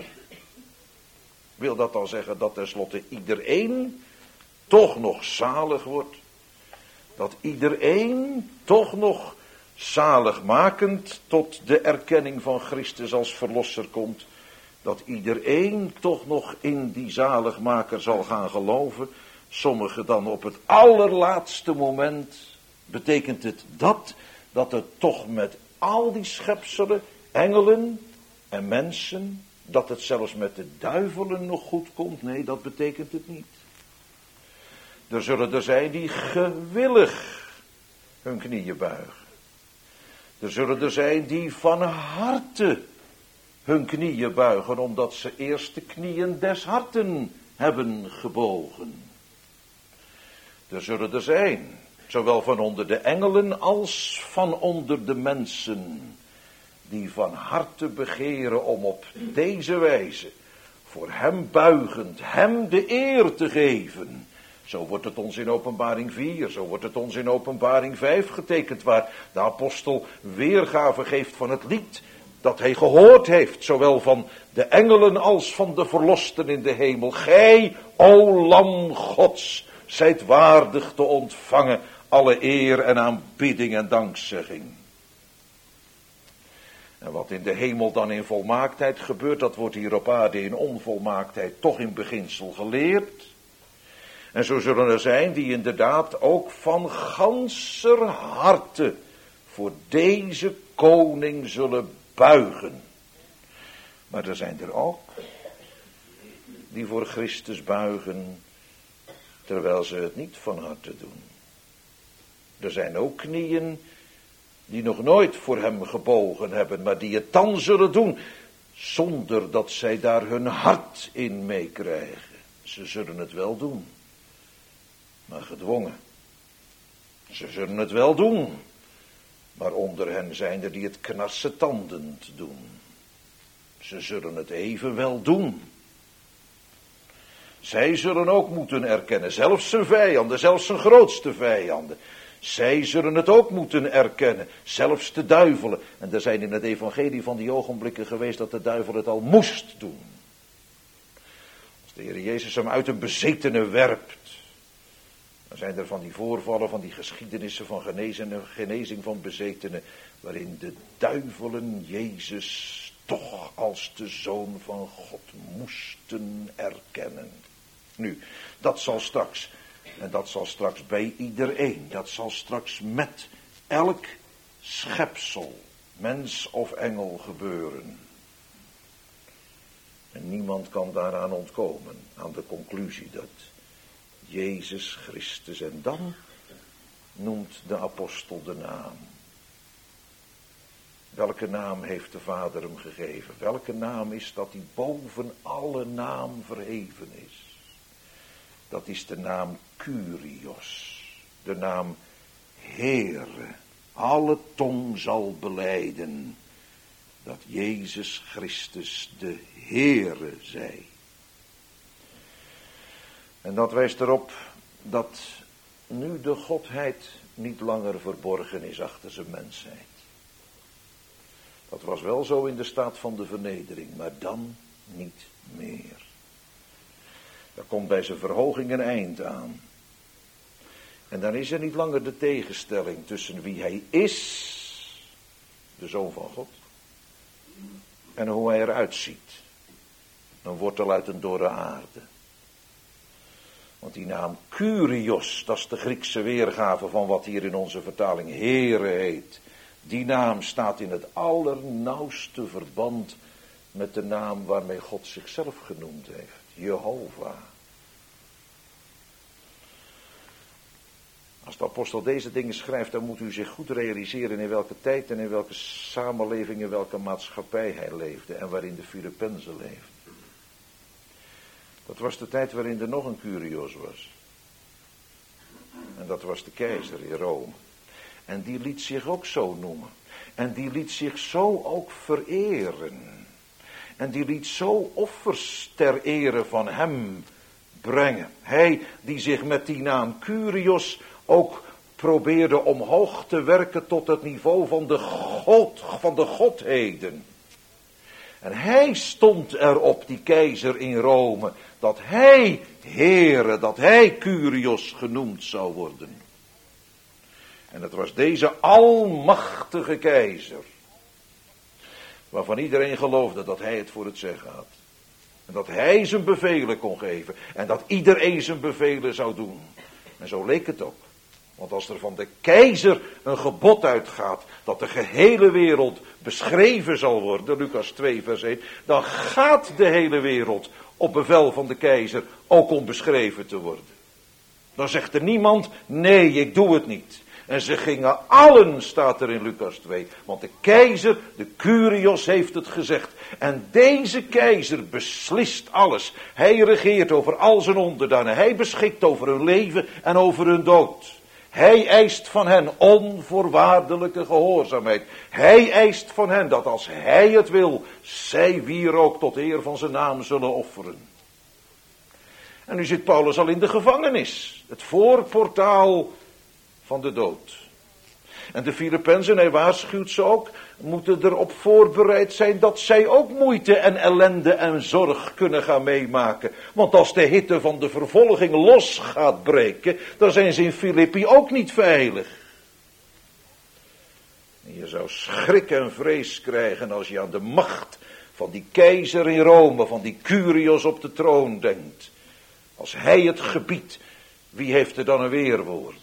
Wil dat dan zeggen dat tenslotte iedereen toch nog zalig wordt? Dat iedereen toch nog zaligmakend tot de erkenning van Christus als verlosser komt? Dat iedereen toch nog in die zaligmaker zal gaan geloven? Sommigen dan op het allerlaatste moment. Betekent het dat, dat het toch met al die schepselen, engelen en mensen, dat het zelfs met de duivelen nog goed komt? Nee, dat betekent het niet. Er zullen er zijn die gewillig hun knieën buigen. Er zullen er zijn die van harte hun knieën buigen, omdat ze eerst de knieën des harten hebben gebogen. Er zullen er zijn, zowel van onder de engelen als van onder de mensen, die van harte begeren om op deze wijze, voor hem buigend, hem de eer te geven. Zo wordt het ons in Openbaring vier, zo wordt het ons in Openbaring vijf getekend, waar de apostel weergave geeft van het lied dat hij gehoord heeft, zowel van de engelen als van de verlosten in de hemel. Gij, o Lam Gods, zijt waardig te ontvangen alle eer en aanbidding en dankzegging. En wat in de hemel dan in volmaaktheid gebeurt, dat wordt hier op aarde in onvolmaaktheid toch in beginsel geleerd. En zo zullen er zijn die inderdaad ook van ganser harte voor deze koning zullen buigen. Maar er zijn er ook die voor Christus buigen, terwijl ze het niet van harte doen. Er zijn ook knieën die nog nooit voor hem gebogen hebben, maar die het dan zullen doen, zonder dat zij daar hun hart in meekrijgen. Ze zullen het wel doen, maar gedwongen. Ze zullen het wel doen, maar onder hen zijn er die het knarsetandend doen. Ze zullen het evenwel doen. Zij zullen ook moeten erkennen, zelfs zijn vijanden, zelfs zijn grootste vijanden. Zij zullen het ook moeten erkennen, zelfs de duivelen. En er zijn in het evangelie van die ogenblikken geweest dat de duivel het al moest doen. Als de Heer Jezus hem uit een bezetene werpt, dan zijn er van die voorvallen, van die geschiedenissen van genezing van bezetenen, waarin de duivelen Jezus toch als de Zoon van God moesten erkennen. Nu, dat zal straks, en dat zal straks bij iedereen, dat zal straks met elk schepsel, mens of engel gebeuren. En niemand kan daaraan ontkomen, aan de conclusie dat Jezus Christus, en dan noemt de apostel de naam. Welke naam heeft de Vader hem gegeven? Welke naam is dat die boven alle naam verheven is? Dat is de naam Kyrios, de naam Heere. Alle tong zal belijden dat Jezus Christus de Heere zij. En dat wijst erop dat nu de Godheid niet langer verborgen is achter zijn mensheid. Dat was wel zo in de staat van de vernedering, maar dan niet meer. Daar komt bij zijn verhoging een eind aan. En dan is er niet langer de tegenstelling tussen wie hij is, de Zoon van God, en hoe hij eruit ziet. Een wortel uit een dorre aarde. Want die naam Kyrios, dat is de Griekse weergave van wat hier in onze vertaling Heere heet. Die naam staat in het allernauwste verband met de naam waarmee God zichzelf genoemd heeft. Jehovah. Als de apostel deze dingen schrijft, dan moet u zich goed realiseren in welke tijd en in welke samenleving, in welke maatschappij hij leefde en waarin de Filippenzen leefden. Dat was de tijd waarin er nog een Kyrios was. En dat was de keizer in Rome. En die liet zich ook zo noemen. En die liet zich zo ook vereren. En die liet zo offers ter ere van hem brengen. Hij die zich met die naam Kyrios ook probeerde omhoog te werken tot het niveau van de God, van de godheden. En hij stond erop, die keizer in Rome, dat hij Heere, dat hij Kyrios genoemd zou worden. En het was deze almachtige keizer, waarvan iedereen geloofde dat hij het voor het zeggen had. En dat hij zijn bevelen kon geven. En dat iedereen zijn bevelen zou doen. En zo leek het ook. Want als er van de keizer een gebod uitgaat, dat de gehele wereld beschreven zal worden, Lucas twee vers één, dan gaat de hele wereld op bevel van de keizer ook om beschreven te worden. Dan zegt er niemand, nee, ik doe het niet. En ze gingen allen, staat er in Lucas twee. Want de keizer, de Kyrios, heeft het gezegd. En deze keizer beslist alles. Hij regeert over al zijn onderdanen. Hij beschikt over hun leven en over hun dood. Hij eist van hen onvoorwaardelijke gehoorzaamheid. Hij eist van hen dat als hij het wil, zij wierook tot eer van zijn naam zullen offeren. En nu zit Paulus al in de gevangenis. Het voorportaal van de dood. En de Filippenzen, hij waarschuwt ze ook, moeten erop voorbereid zijn dat zij ook moeite en ellende en zorg kunnen gaan meemaken. Want als de hitte van de vervolging los gaat breken, dan zijn ze in Filippi ook niet veilig. En je zou schrik en vrees krijgen als je aan de macht van die keizer in Rome, van die Kyrios op de troon denkt. Als hij het gebiedt, wie heeft er dan een weerwoord?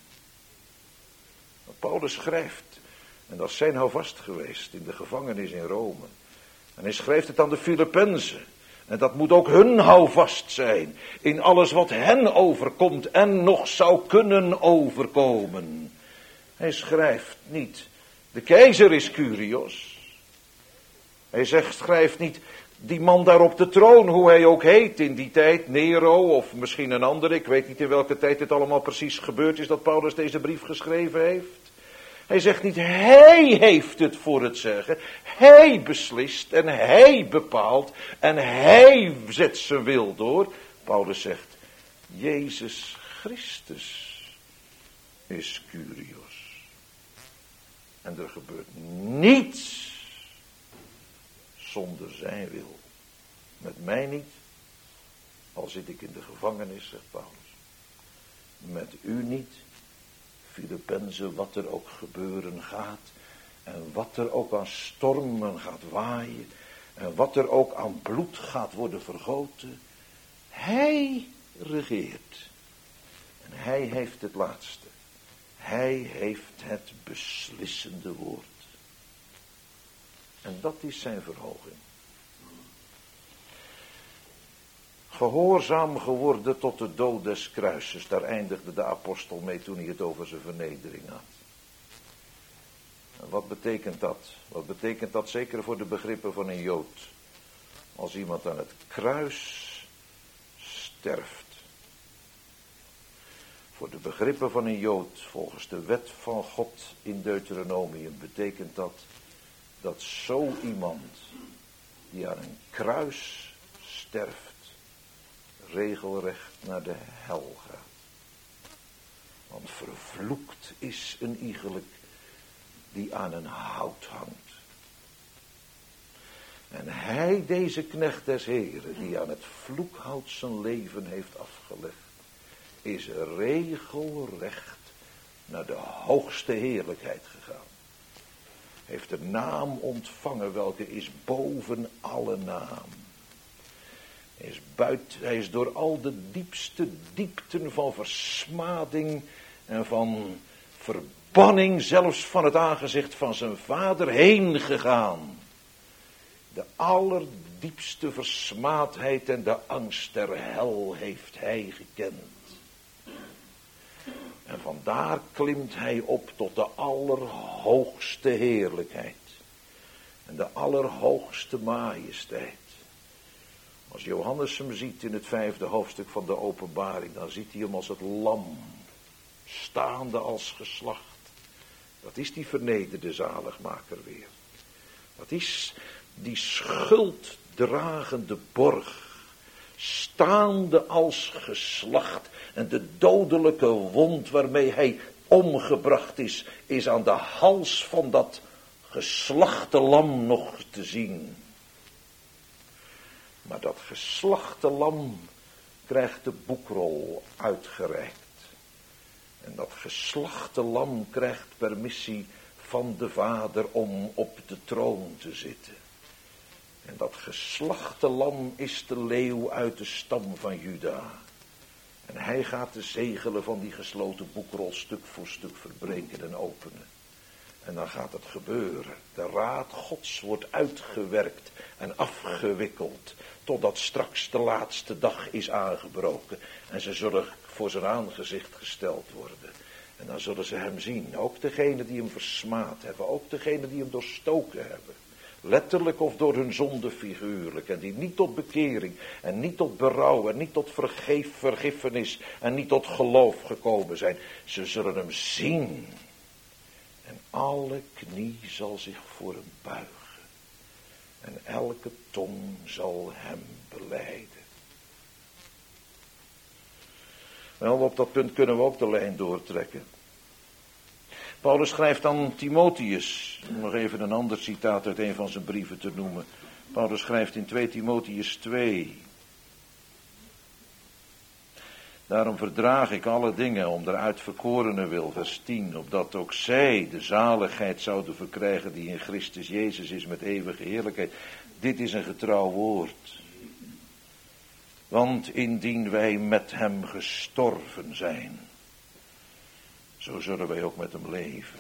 Paulus schrijft, en dat is zijn houvast geweest in de gevangenis in Rome. En hij schrijft het aan de Filippenzen. En dat moet ook hun houvast zijn. In alles wat hen overkomt en nog zou kunnen overkomen. Hij schrijft niet, de keizer is Kyrios. Hij zegt, schrijft niet, die man daar op de troon, hoe hij ook heet in die tijd, Nero of misschien een andere. Ik weet niet in welke tijd dit allemaal precies gebeurd is dat Paulus deze brief geschreven heeft. Hij zegt niet, hij heeft het voor het zeggen. Hij beslist en hij bepaalt en hij zet zijn wil door. Paulus zegt, Jezus Christus is Kyrios. En er gebeurt niets zonder zijn wil. Met mij niet, al zit ik in de gevangenis, zegt Paulus. Met u niet. Filippenzen, wat er ook gebeuren gaat. En wat er ook aan stormen gaat waaien. En wat er ook aan bloed gaat worden vergoten. Hij regeert. En hij heeft het laatste. Hij heeft het beslissende woord. En dat is zijn verhoging. Gehoorzaam geworden tot de dood des kruises. Daar eindigde de apostel mee toen hij het over zijn vernedering had. En wat betekent dat? Wat betekent dat zeker voor de begrippen van een Jood? Als iemand aan het kruis sterft. Voor de begrippen van een Jood, volgens de wet van God in Deuteronomium, betekent dat dat zo iemand die aan een kruis sterft, regelrecht naar de hel gaat. Want vervloekt is een iegelijk die aan een hout hangt. En hij, deze knecht des Heren, die aan het vloekhout zijn leven heeft afgelegd, is regelrecht naar de hoogste heerlijkheid gegaan. Heeft de naam ontvangen welke is boven alle naam. Hij is, buiten, hij is door al de diepste diepten van versmading en van verbanning, zelfs van het aangezicht van zijn vader, heen gegaan. De allerdiepste versmaadheid en de angst der hel heeft hij gekend. En vandaar klimt hij op tot de allerhoogste heerlijkheid. En de allerhoogste majesteit. Als Johannes hem ziet in het vijfde hoofdstuk van de Openbaring, dan ziet hij hem als het lam, staande als geslacht. Dat is die vernederde zaligmaker weer. Dat is die schulddragende borg, staande als geslacht. En de dodelijke wond waarmee hij omgebracht is, is aan de hals van dat geslachte lam nog te zien. Maar dat geslachte lam krijgt de boekrol uitgereikt. En dat geslachte lam krijgt permissie van de Vader om op de troon te zitten. En dat geslachte lam is de leeuw uit de stam van Juda. En hij gaat de zegelen van die gesloten boekrol stuk voor stuk verbreken en openen. En dan gaat het gebeuren. De raad Gods wordt uitgewerkt en afgewikkeld. Totdat straks de laatste dag is aangebroken. En ze zullen voor zijn aangezicht gesteld worden. En dan zullen ze hem zien. Ook degenen die hem versmaad hebben. Ook degenen die hem doorstoken hebben. Letterlijk of door hun zonde figuurlijk. En die niet tot bekering en niet tot berouw en niet tot vergeef, vergiffenis en niet tot geloof gekomen zijn. Ze zullen hem zien. En alle knie zal zich voor hem buigen. En elke tong zal hem belijden. Wel, op dat punt kunnen we ook de lijn doortrekken. Paulus schrijft aan Timotheus, om nog even een ander citaat uit een van zijn brieven te noemen. Paulus schrijft in twee Timotheus twee. Daarom verdraag ik alle dingen om de uitverkorenen wil, vers tien, opdat ook zij de zaligheid zouden verkrijgen die in Christus Jezus is met eeuwige heerlijkheid. Dit is een getrouw woord. Want indien wij met hem gestorven zijn, zo zullen wij ook met hem leven.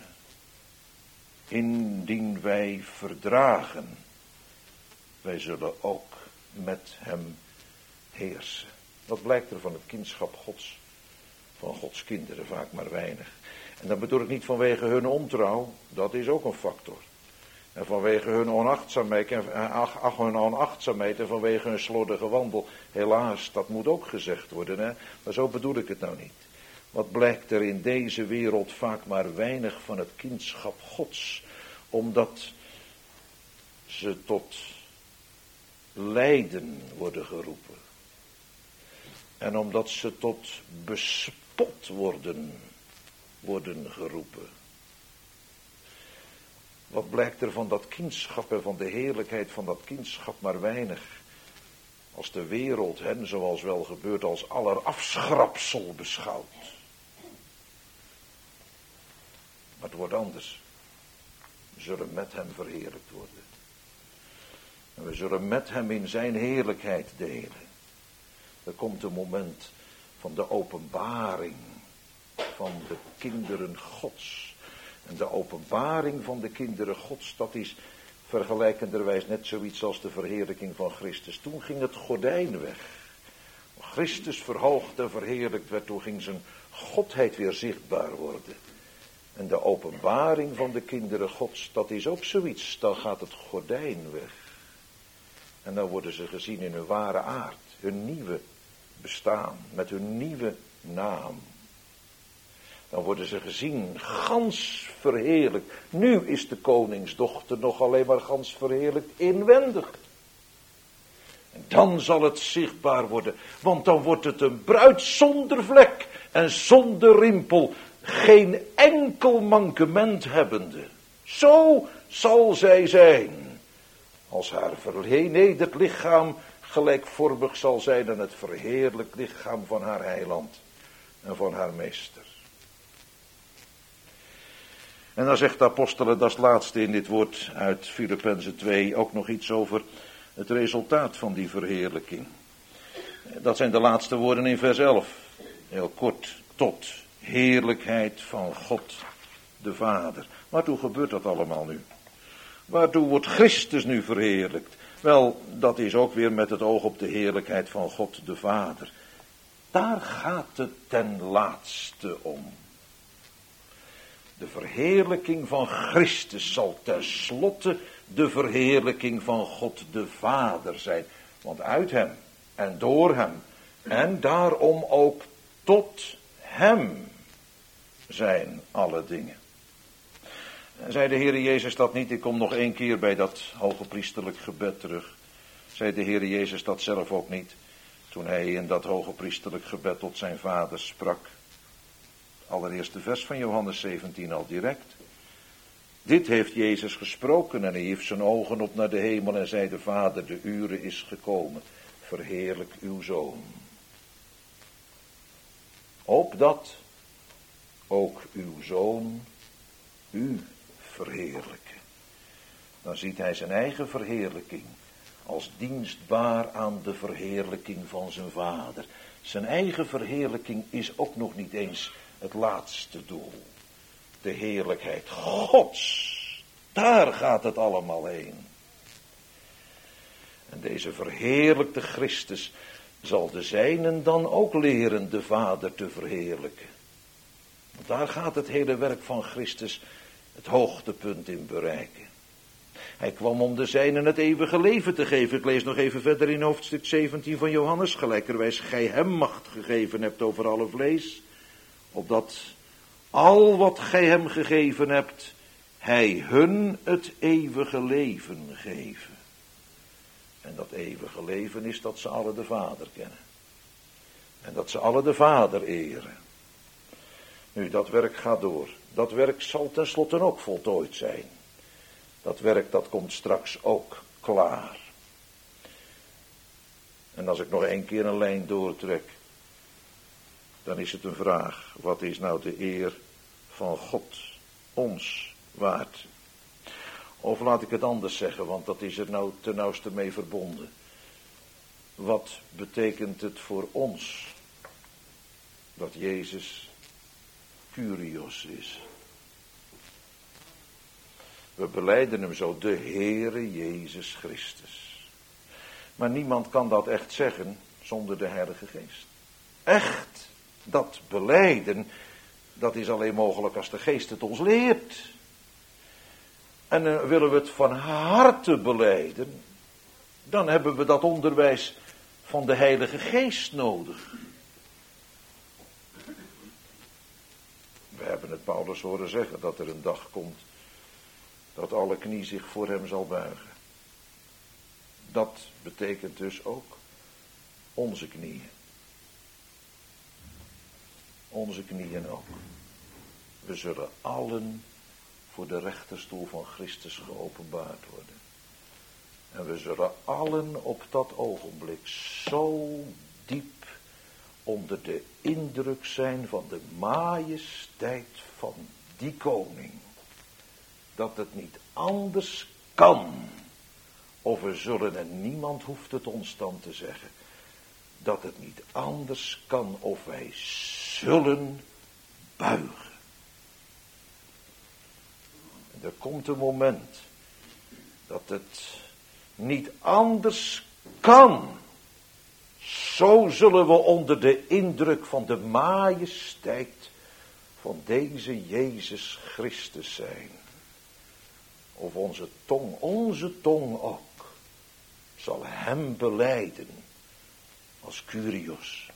Indien wij verdragen, wij zullen ook met hem heersen. Wat blijkt er van het kindschap Gods? Van Gods kinderen vaak maar weinig. En dat bedoel ik niet vanwege hun ontrouw, dat is ook een factor. En vanwege hun onachtzaamheid en, ach, ach, hun onachtzaamheid en vanwege hun slordige wandel. Helaas, dat moet ook gezegd worden, hè? Maar zo bedoel ik het nou niet. Wat blijkt er in deze wereld vaak maar weinig van het kindschap Gods. Omdat ze tot lijden worden geroepen. En omdat ze tot bespot worden, worden geroepen. Wat blijkt er van dat kindschap en van de heerlijkheid van dat kindschap maar weinig. Als de wereld hen, zoals wel gebeurt, als allerafschrapsel beschouwt. Maar het wordt anders. We zullen met hem verheerlijkt worden. En we zullen met hem in zijn heerlijkheid delen. Er komt een moment van de openbaring van de kinderen Gods. En de openbaring van de kinderen Gods, dat is vergelijkenderwijs net zoiets als de verheerlijking van Christus. Toen ging het gordijn weg. Christus verhoogd en verheerlijkt werd, toen ging zijn godheid weer zichtbaar worden. En de openbaring van de kinderen Gods, dat is ook zoiets. Dan gaat het gordijn weg. En dan worden ze gezien in hun ware aard. Hun nieuwe bestaan. Met hun nieuwe naam. Dan worden ze gezien, gans verheerlijkt. Nu is de koningsdochter nog alleen maar gans verheerlijkt inwendig. En dan zal het zichtbaar worden. Want dan wordt het een bruid zonder vlek en zonder rimpel. Geen enkel mankement hebbende. Zo zal zij zijn. Als haar vernederd lichaam gelijkvormig zal zijn aan het verheerlijkt lichaam van haar heiland en van haar meester. En dan zegt de apostel, dat is het laatste in dit woord uit Filippenzen twee, ook nog iets over het resultaat van die verheerlijking. Dat zijn de laatste woorden in vers elf. Heel kort, tot heerlijkheid van God de Vader. Waartoe gebeurt dat allemaal nu? Waartoe wordt Christus nu verheerlijkt? Wel, dat is ook weer met het oog op de heerlijkheid van God de Vader. Daar gaat het ten laatste om. De verheerlijking van Christus zal tenslotte de verheerlijking van God de Vader zijn. Want uit hem en door hem en daarom ook tot hem zijn alle dingen. Zei de Heer Jezus dat niet? Ik kom nog één keer bij dat hogepriesterlijk gebed terug. Zei de Heer Jezus dat zelf ook niet? Toen hij in dat hogepriesterlijk gebed tot zijn Vader sprak. Allereerste vers van Johannes zeventien al direct. Dit heeft Jezus gesproken en hij hief zijn ogen op naar de hemel en zei: de Vader, de ure is gekomen. Verheerlijk uw Zoon. Opdat ook uw Zoon u verheerlijken. Dan ziet hij zijn eigen verheerlijking als dienstbaar aan de verheerlijking van zijn Vader. Zijn eigen verheerlijking is ook nog niet eens het laatste doel. De heerlijkheid Gods. Daar gaat het allemaal heen. En deze verheerlijkte Christus zal de zijnen dan ook leren de Vader te verheerlijken. daar gaat het hele werk van Christus het hoogtepunt in bereiken. Hij kwam om de zijnen het eeuwige leven te geven. Ik lees nog even verder in hoofdstuk zeventien van Johannes. Gelijkerwijs gij hem macht gegeven hebt over alle vlees, opdat al wat gij hem gegeven hebt, hij hun het eeuwige leven geven. En dat eeuwige leven is dat ze alle de Vader kennen. En dat ze alle de Vader eren. Nu, dat werk gaat door. Dat werk zal tenslotte ook voltooid zijn. Dat werk dat komt straks ook klaar. En als ik nog één keer een lijn doortrek, dan is het een vraag. Wat is nou de eer van God ons waard? Of laat ik het anders zeggen, want dat is er nou ten nauwste mee verbonden. Wat betekent het voor ons dat Jezus Kyrios is? We belijden hem zo, de Heere Jezus Christus. Maar niemand kan dat echt zeggen zonder de Heilige Geest. Echt, dat belijden, dat is alleen mogelijk als de Geest het ons leert. En uh, willen we het van harte belijden, dan hebben we dat onderwijs van de Heilige Geest nodig. We hebben het Paulus horen zeggen dat er een dag komt dat alle knie zich voor hem zal buigen. Dat betekent dus ook onze knieën. Onze knieën ook. We zullen allen voor de rechterstoel van Christus geopenbaard worden. En we zullen allen op dat ogenblik zo diep onder de indruk zijn van de majesteit van die koning, dat het niet anders kan. Of we zullen, en niemand hoeft het ons dan te zeggen, dat het niet anders kan of wij zullen buigen. En er komt een moment dat het niet anders kan. Zo zullen we onder de indruk van de majesteit van deze Jezus Christus zijn. Of onze tong, onze tong ook, zal hem belijden als Kyrios.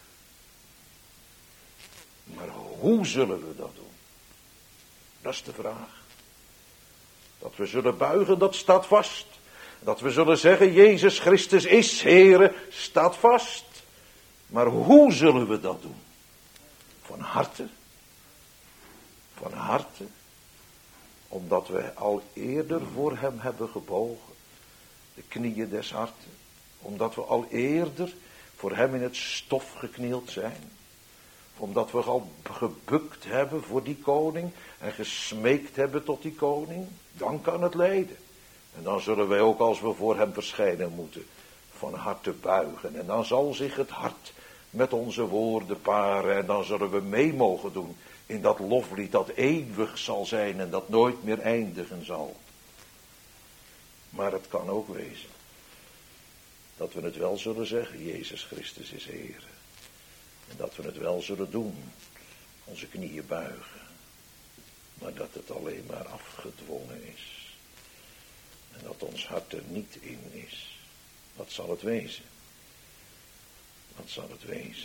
Maar hoe zullen we dat doen? Dat is de vraag. Dat we zullen buigen, dat staat vast. Dat we zullen zeggen, Jezus Christus is Heere, staat vast. Maar hoe zullen we dat doen? Van harte. Van harte. Omdat wij al eerder voor hem hebben gebogen. De knieën des harten. Omdat we al eerder voor hem in het stof geknield zijn. Omdat we al gebukt hebben voor die koning. En gesmeekt hebben tot die koning. Dan kan het lijden. En dan zullen wij ook als we voor hem verschijnen moeten van harte buigen. En dan zal zich het hart met onze woorden paren. En dan zullen we mee mogen doen in dat loflied dat eeuwig zal zijn en dat nooit meer eindigen zal. Maar het kan ook wezen dat we het wel zullen zeggen, Jezus Christus is Heer. En dat we het wel zullen doen, onze knieën buigen. Maar dat het alleen maar afgedwongen is. En dat ons hart er niet in is. Wat zal het wezen? Wat zal het wezen?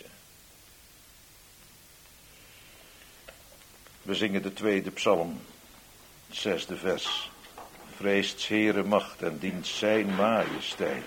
We zingen de tweede psalm, zesde vers. Vreest 's Heere macht en dient zijn majesteit.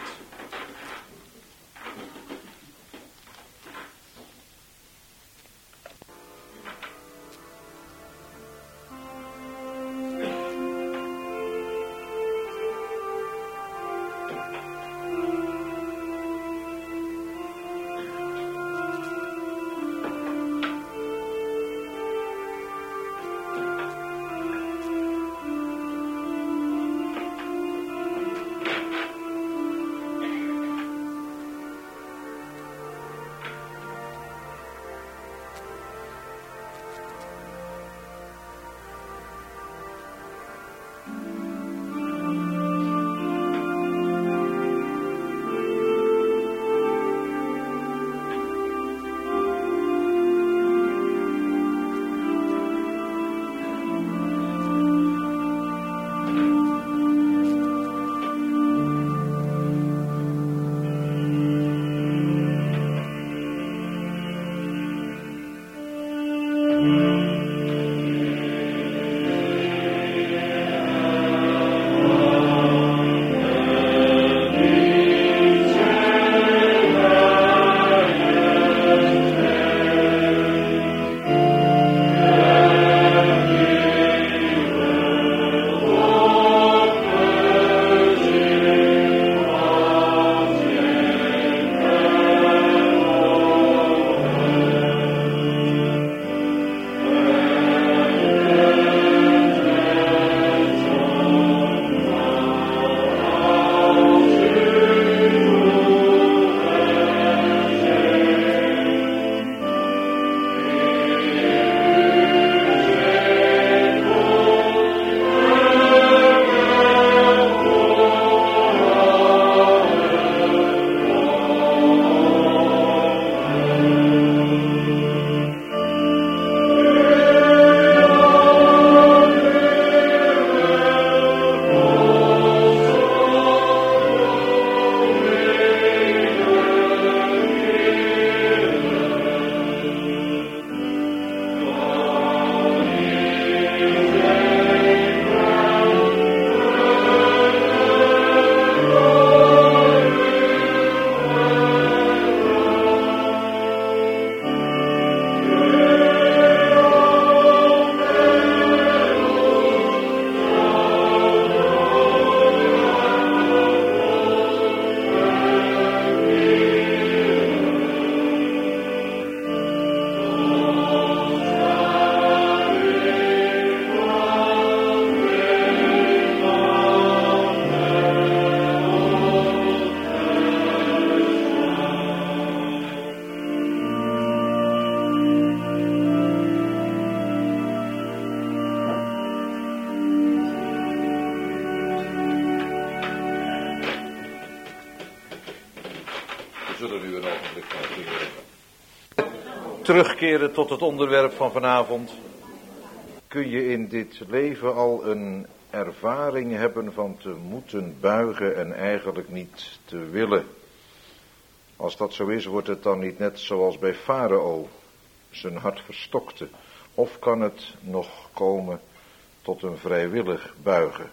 zullen u een ogenblik gaan. Terugkeren tot het onderwerp van vanavond. Kun je in dit leven al een ervaring hebben van te moeten buigen en eigenlijk niet te willen? Als dat zo is, wordt het dan niet net zoals bij Farao zijn hart verstokte? Of kan het nog komen tot een vrijwillig buigen?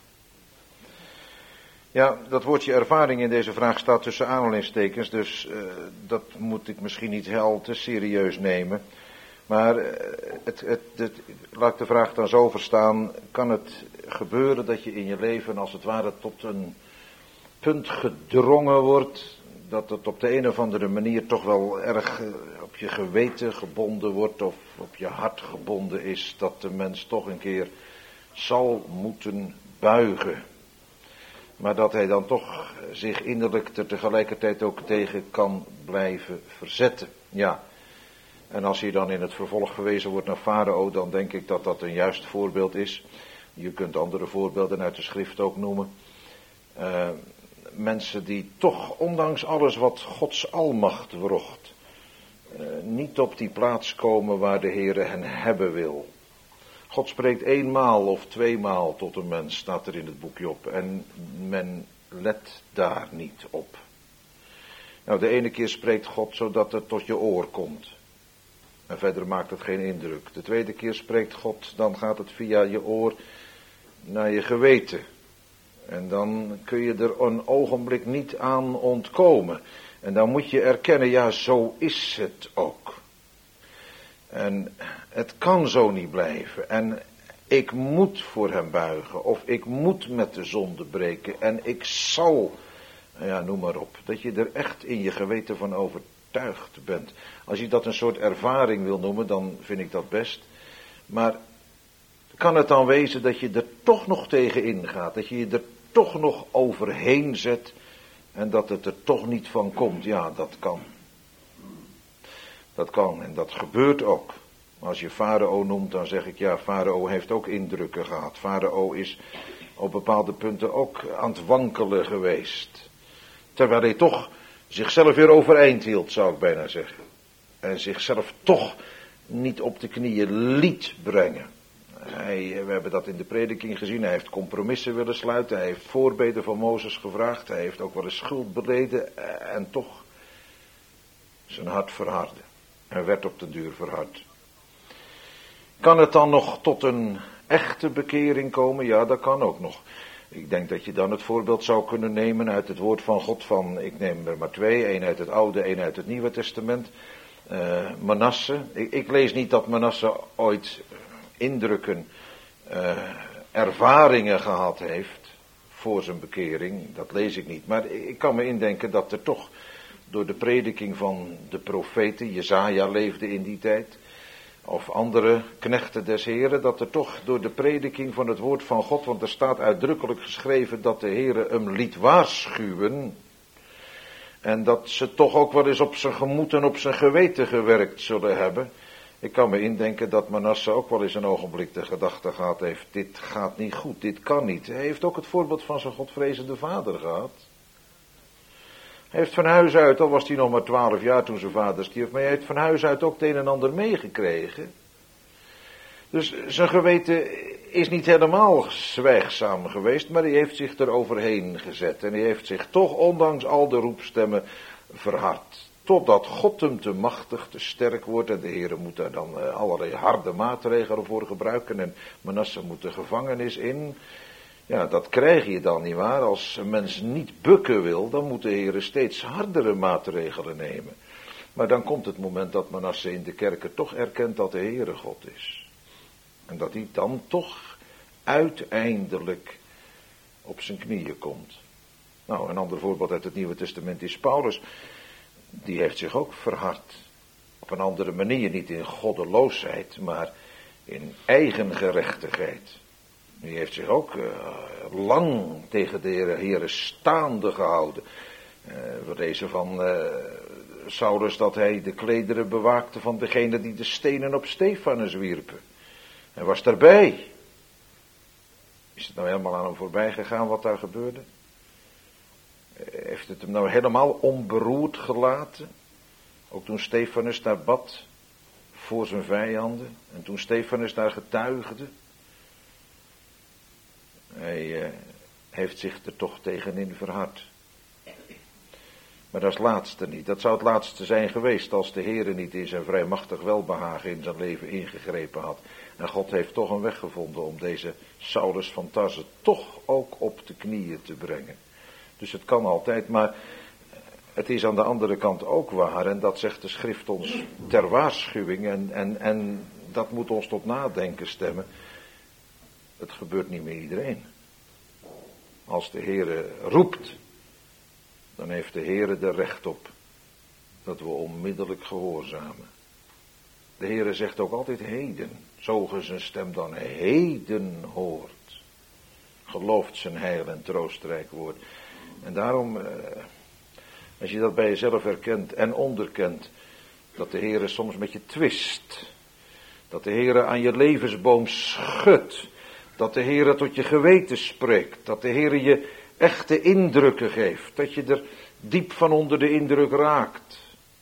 Ja, dat woordje ervaring in deze vraag staat tussen aanhalingstekens, dus uh, dat moet ik misschien niet heel te serieus nemen. Maar uh, het, het, het, laat ik de vraag dan zo verstaan, kan het gebeuren dat je in je leven als het ware tot een punt gedrongen wordt, dat het op de een of andere manier toch wel erg uh, op je geweten gebonden wordt of op je hart gebonden is, dat de mens toch een keer zal moeten buigen. Maar dat hij dan toch zich innerlijk er tegelijkertijd ook tegen kan blijven verzetten. Ja, en als hier dan in het vervolg verwezen wordt naar Farao, dan denk ik dat dat een juist voorbeeld is. Je kunt andere voorbeelden uit de schrift ook noemen. Uh, mensen die toch, ondanks alles wat Gods almacht wrocht, uh, niet op die plaats komen waar de Heere hen hebben wil. God spreekt eenmaal of tweemaal tot een mens, staat er in het boekje op. En men let daar niet op. Nou, de ene keer spreekt God zodat het tot je oor komt. En verder maakt het geen indruk. De tweede keer spreekt God, dan gaat het via je oor naar je geweten. En dan kun je er een ogenblik niet aan ontkomen. En dan moet je erkennen, ja, zo is het ook. En het kan zo niet blijven. En ik moet voor hem buigen. Of ik moet met de zonde breken. En ik zal, ja, noem maar op. Dat je er echt in je geweten van overtuigd bent. Als je dat een soort ervaring wil noemen, dan vind ik dat best. Maar kan het dan wezen dat je er toch nog tegen ingaat? Dat je je er toch nog overheen zet. En dat het er toch niet van komt? Ja, dat kan. Dat kan en dat gebeurt ook. Als je Farao noemt, dan zeg ik ja, Farao heeft ook indrukken gehad. Farao is op bepaalde punten ook aan het wankelen geweest. Terwijl hij toch zichzelf weer overeind hield, zou ik bijna zeggen. En zichzelf toch niet op de knieën liet brengen. Hij, we hebben dat in de prediking gezien, hij heeft compromissen willen sluiten, hij heeft voorbeden van Mozes gevraagd, hij heeft ook wel eens schuld beleden en toch zijn hart verhardde. Hij werd op den duur verhard. Kan het dan nog tot een echte bekering komen? Ja, dat kan ook nog. Ik denk dat je dan het voorbeeld zou kunnen nemen uit het woord van God van, ik neem er maar twee, één uit het Oude, één uit het Nieuwe Testament. Uh, Manasse. Ik, ik lees niet dat Manasse ooit indrukken, uh, ervaringen gehad heeft voor zijn bekering. Dat lees ik niet. Maar ik kan me indenken dat er toch door de prediking van de profeten, Jesaja leefde in die tijd, of andere knechten des Heren, dat er toch door de prediking van het woord van God, want er staat uitdrukkelijk geschreven dat de Heere hem liet waarschuwen, en dat ze toch ook wel eens op zijn gemoed en op zijn geweten gewerkt zullen hebben. Ik kan me indenken dat Manasse ook wel eens een ogenblik de gedachte gehad heeft, dit gaat niet goed, dit kan niet. Hij heeft ook het voorbeeld van zijn godvrezende vader gehad. Hij heeft van huis uit, al was hij nog maar twaalf jaar toen zijn vader stierf, maar hij heeft van huis uit ook het een en ander meegekregen. Dus zijn geweten is niet helemaal zwijgzaam geweest, maar hij heeft zich er overheen gezet. En hij heeft zich toch, ondanks al de roepstemmen, verhard. Totdat God hem te machtig, te sterk wordt. En de Heere moet daar dan uh, allerlei harde maatregelen voor gebruiken. En Manasse moet de gevangenis in. Ja, dat krijg je dan niet waar. Als een mens niet bukken wil, dan moet de Heere steeds hardere maatregelen nemen. Maar dan komt het moment dat Manasse in de kerken toch erkent dat de Heere God is. En dat hij dan toch uiteindelijk op zijn knieën komt. Nou, een ander voorbeeld uit het Nieuwe Testament is Paulus. Die heeft zich ook verhard. Op een andere manier, niet in goddeloosheid, maar in eigen gerechtigheid. Die heeft zich ook uh, lang tegen de Heere staande gehouden. Uh, we lezen van uh, Saulus dat hij de klederen bewaakte van degene die de stenen op Stefanus wierpen. Hij was daarbij. Is het nou helemaal aan hem voorbij gegaan wat daar gebeurde? Heeft het hem nou helemaal onberoerd gelaten? Ook toen Stefanus daar bad voor zijn vijanden. En toen Stefanus daar getuigde. Hij uh, heeft zich er toch tegenin verhard. Maar dat is het laatste niet. Dat zou het laatste zijn geweest als de Heere niet in zijn vrijmachtig welbehagen in zijn leven ingegrepen had. En God heeft toch een weg gevonden om deze Saulus van Tarse toch ook op de knieën te brengen. Dus het kan altijd, maar het is aan de andere kant ook waar. En dat zegt de schrift ons ter waarschuwing en, en, en dat moet ons tot nadenken stemmen. Het gebeurt niet met iedereen. Als de Heere roept, dan heeft de Heere er recht op dat we onmiddellijk gehoorzamen. De Heere zegt ook altijd heden, zo ge zijn stem dan heden hoort. Gelooft zijn heil en troostrijk woord. En daarom, eh, als je dat bij jezelf herkent en onderkent, dat de Heere soms met je twist, dat de Heere aan je levensboom schudt, dat de Heere tot je geweten spreekt, dat de Heere je echte indrukken geeft, dat je er diep van onder de indruk raakt,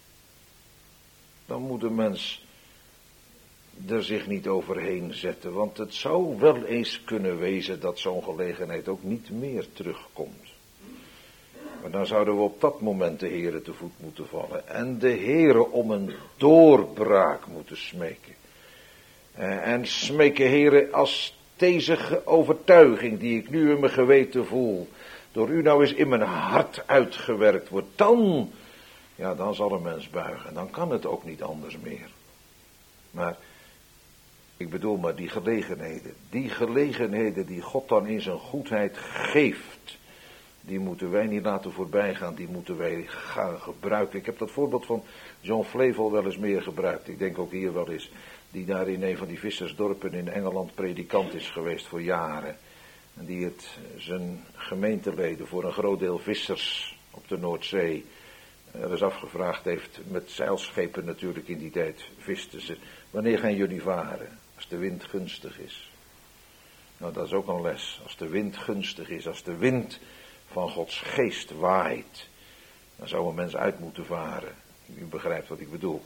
dan moet een mens er zich niet overheen zetten, want het zou wel eens kunnen wezen dat zo'n gelegenheid ook niet meer terugkomt. Maar dan zouden we op dat moment de Heere te voet moeten vallen en de Heere om een doorbraak moeten smeken. En smeken, Heere, als deze overtuiging die ik nu in mijn geweten voel, door u nou eens in mijn hart uitgewerkt wordt, dan, ja, dan zal een mens buigen. Dan kan het ook niet anders meer. Maar, ik bedoel maar die gelegenheden, die gelegenheden die God dan in zijn goedheid geeft, die moeten wij niet laten voorbijgaan, die moeten wij gaan gebruiken. Ik heb dat voorbeeld van John Flavel wel eens meer gebruikt, ik denk ook hier wel eens, die daar in een van die vissersdorpen in Engeland predikant is geweest voor jaren. En die het zijn gemeenteleden voor een groot deel vissers op de Noordzee er eens afgevraagd heeft, met zeilschepen natuurlijk in die tijd visten ze. Wanneer gaan jullie varen? Als de wind gunstig is. Nou, dat is ook een les. Als de wind gunstig is, als de wind van Gods geest waait, dan zou een mens uit moeten varen. U begrijpt wat ik bedoel.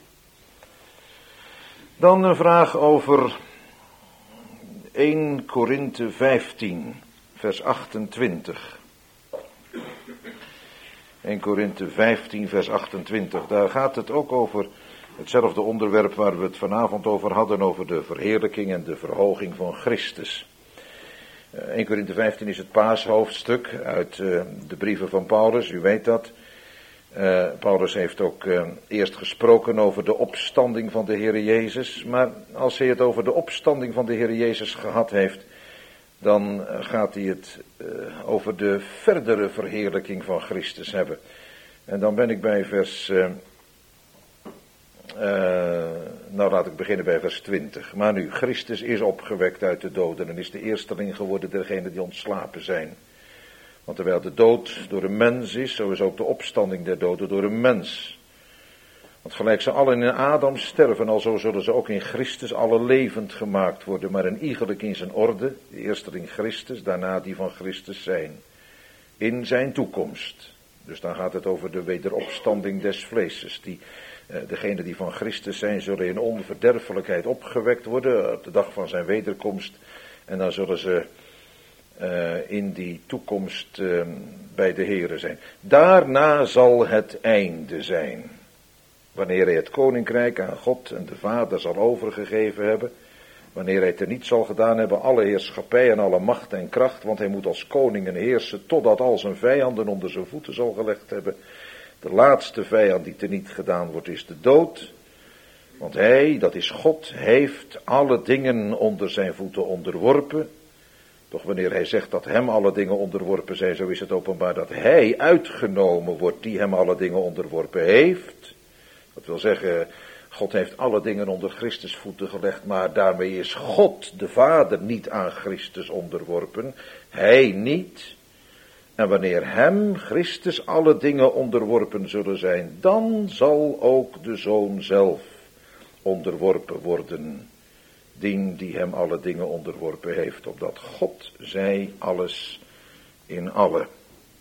Dan een vraag over eerste Korinthe vijftien, vers achtentwintig. eerste Korinthe vijftien, vers achtentwintig. Daar gaat het ook over hetzelfde onderwerp waar we het vanavond over hadden, over de verheerlijking en de verhoging van Christus. eerste Korinthe vijftien is het paashoofdstuk uit de brieven van Paulus, u weet dat. Uh, Paulus heeft ook uh, eerst gesproken over de opstanding van de Heere Jezus. Maar als hij het over de opstanding van de Heere Jezus gehad heeft, dan uh, gaat hij het uh, over de verdere verheerlijking van Christus hebben. En dan ben ik bij vers, uh, uh, nou laat ik beginnen bij vers twintig. Maar nu, Christus is opgewekt uit de doden en is de eersteling geworden dergenen die ontslapen zijn. Want terwijl de dood door een mens is, zo is ook de opstanding der doden door een mens. Want gelijk ze allen in Adam sterven, alzo zullen ze ook in Christus alle levend gemaakt worden, maar een iegelijk in zijn orde, de eersteling Christus, daarna die van Christus zijn. In zijn toekomst. Dus dan gaat het over de wederopstanding des vleeses. Die, eh, degenen die van Christus zijn, zullen in onverderfelijkheid opgewekt worden op de dag van zijn wederkomst. En dan zullen ze Uh, in die toekomst uh, bij de Heere zijn. Daarna zal het einde zijn. Wanneer hij het koninkrijk aan God en de Vader zal overgegeven hebben. Wanneer hij het niet zal gedaan hebben, alle heerschappij en alle macht en kracht. Want hij moet als koning en heersen totdat al zijn vijanden onder zijn voeten zal gelegd hebben. De laatste vijand die teniet gedaan wordt is de dood. Want hij, dat is God, heeft alle dingen onder zijn voeten onderworpen. Doch wanneer hij zegt dat hem alle dingen onderworpen zijn, zo is het openbaar dat hij uitgenomen wordt die hem alle dingen onderworpen heeft. Dat wil zeggen, God heeft alle dingen onder Christus voeten gelegd, maar daarmee is God, de Vader, niet aan Christus onderworpen. Hij niet. En wanneer hem, Christus, alle dingen onderworpen zullen zijn, dan zal ook de Zoon zelf onderworpen worden. Dien die hem alle dingen onderworpen heeft, opdat God zij alles in alle.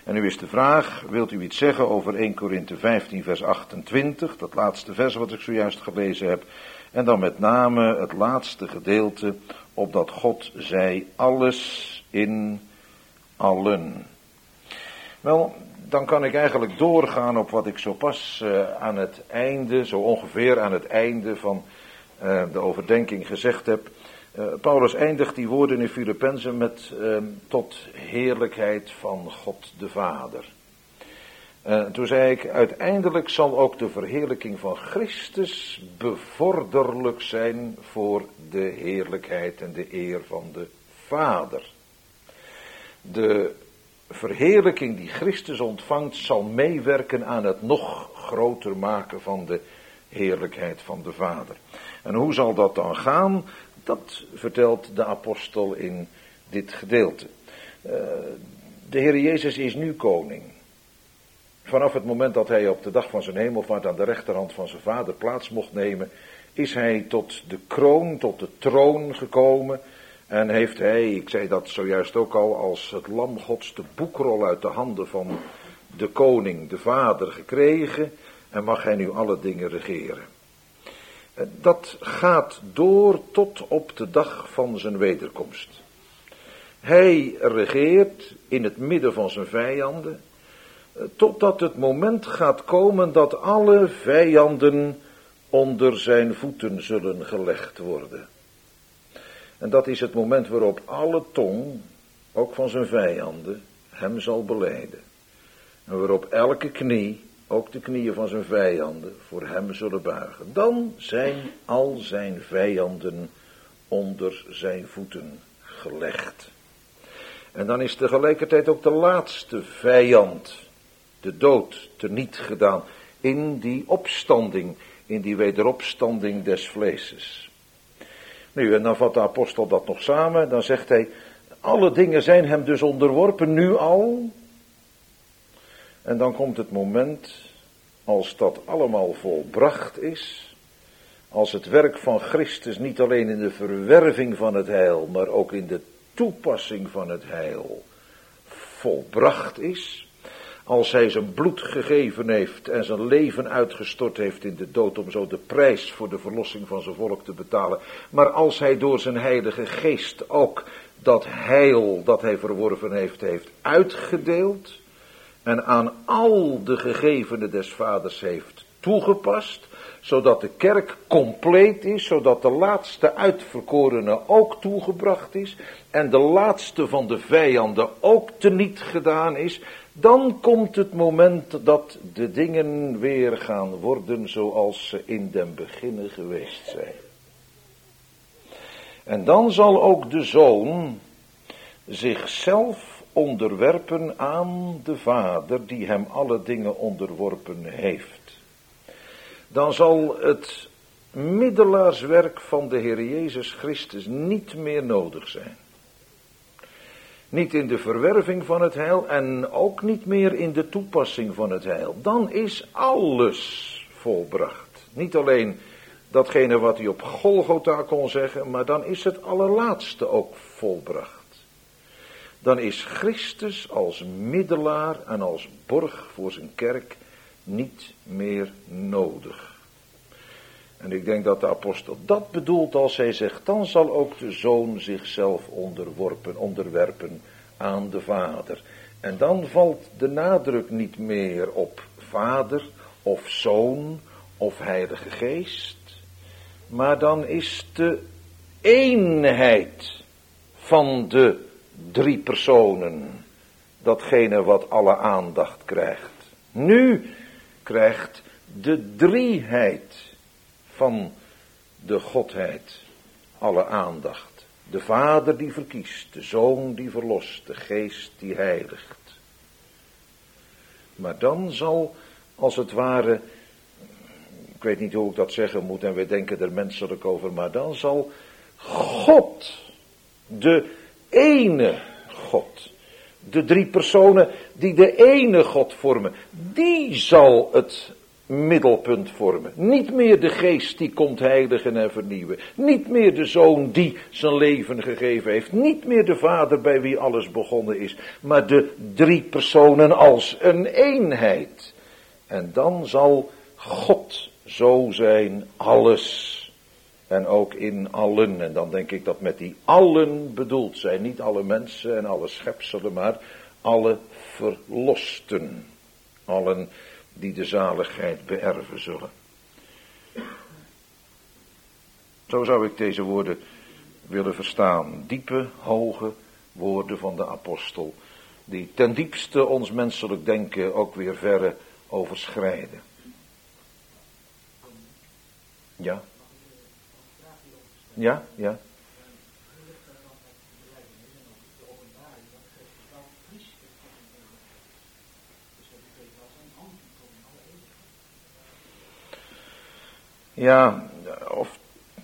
En nu is de vraag, wilt u iets zeggen over Eerste Korinthe vijftien vers achtentwintig, dat laatste vers wat ik zojuist gelezen heb. En dan met name het laatste gedeelte, opdat God zij alles in allen. Wel, dan kan ik eigenlijk doorgaan op wat ik zo pas uh, aan het einde, zo ongeveer aan het einde van uh, de overdenking gezegd heb. Uh, Paulus eindigt die woorden in Filippenzen met uh, tot heerlijkheid van God de Vader. Uh, toen zei ik, uiteindelijk zal ook de verheerlijking van Christus bevorderlijk zijn voor de heerlijkheid en de eer van de Vader. De verheerlijking die Christus ontvangt zal meewerken aan het nog groter maken van de heerlijkheid van de Vader. En hoe zal dat dan gaan? Dat vertelt de apostel in dit gedeelte. Uh, de Heer Jezus is nu koning. Vanaf het moment dat hij op de dag van zijn hemelvaart aan de rechterhand van zijn Vader plaats mocht nemen, is hij tot de kroon, tot de troon gekomen. En heeft hij, ik zei dat zojuist ook al, als het lam Gods de boekrol uit de handen van de koning, de Vader, gekregen. En mag hij nu alle dingen regeren. Dat gaat door tot op de dag van zijn wederkomst. Hij regeert in het midden van zijn vijanden, totdat het moment gaat komen dat alle vijanden onder zijn voeten zullen gelegd worden. En dat is het moment waarop alle tong, ook van zijn vijanden, hem zal belijden. En waarop elke knie, ook de knieën van zijn vijanden, voor hem zullen buigen. Dan zijn al zijn vijanden onder zijn voeten gelegd. En dan is tegelijkertijd ook de laatste vijand, de dood, teniet gedaan. In die opstanding, in die wederopstanding des vleeses. Nu, en dan vat de apostel dat nog samen. Dan zegt hij, alle dingen zijn hem dus onderworpen, nu al. En dan komt het moment, als dat allemaal volbracht is, als het werk van Christus niet alleen in de verwerving van het heil, maar ook in de toepassing van het heil volbracht is, als hij zijn bloed gegeven heeft en zijn leven uitgestort heeft in de dood om zo de prijs voor de verlossing van zijn volk te betalen, maar als hij door zijn heilige geest ook dat heil dat hij verworven heeft, heeft uitgedeeld en aan al de gegevenen des Vaders heeft toegepast, zodat de kerk compleet is, zodat de laatste uitverkorene ook toegebracht is en de laatste van de vijanden ook teniet gedaan is, dan komt het moment dat de dingen weer gaan worden zoals ze in den beginne geweest zijn. En dan zal ook de Zoon zichzelf onderwerpen aan de Vader die hem alle dingen onderworpen heeft. Dan zal het middelaarswerk van de Heer Jezus Christus niet meer nodig zijn. Niet in de verwerving van het heil en ook niet meer in de toepassing van het heil. Dan is alles volbracht. Niet alleen datgene wat hij op Golgotha kon zeggen, maar dan is het allerlaatste ook volbracht. Dan is Christus als middelaar en als borg voor zijn kerk niet meer nodig. En ik denk dat de apostel dat bedoelt als hij zegt, dan zal ook de Zoon zichzelf onderworpen, onderwerpen aan de Vader. En dan valt de nadruk niet meer op Vader of Zoon of Heilige Geest, maar dan is de eenheid van de drie personen datgene wat alle aandacht krijgt. Nu krijgt de drieheid van de Godheid alle aandacht. De Vader die verkiest, de Zoon die verlost, de Geest die heiligt. Maar dan zal, als het ware, ik weet niet hoe ik dat zeggen moet en we denken er menselijk over, maar dan zal God, de ene God, de drie personen die de ene God vormen, die zal het middelpunt vormen. Niet meer de geest die komt heiligen en vernieuwen. Niet meer de zoon die zijn leven gegeven heeft. Niet meer de vader bij wie alles begonnen is. Maar de drie personen als een eenheid. En dan zal God zo zijn alles. En ook in allen. En dan denk ik dat met die allen bedoeld zijn. Niet alle mensen en alle schepselen, maar alle verlosten. Allen die de zaligheid beërven zullen. Zo zou ik deze woorden willen verstaan. Diepe, hoge woorden van de apostel. Die ten diepste ons menselijk denken ook weer verre overschrijden. Ja. Ja, ja. Ja, of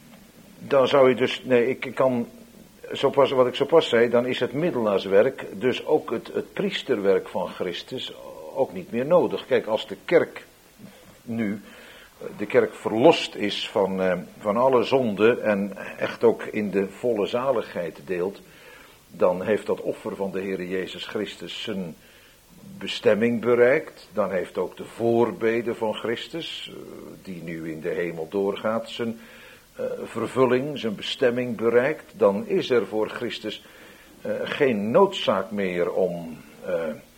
dan zou je dus, nee, ik, ik kan, zo pas, wat ik zo pas zei, dan is het middelaarswerk, dus ook het, het priesterwerk van Christus, ook niet meer nodig. Kijk, als de kerk nu, de kerk verlost is van, eh, van alle zonde en echt ook in de volle zaligheid deelt, dan heeft dat offer van de Heer Jezus Christus zijn bestemming bereikt. Dan heeft ook de voorbede van Christus, die nu in de hemel doorgaat, zijn uh, vervulling, zijn bestemming bereikt. Dan is er voor Christus uh, geen noodzaak meer om uh,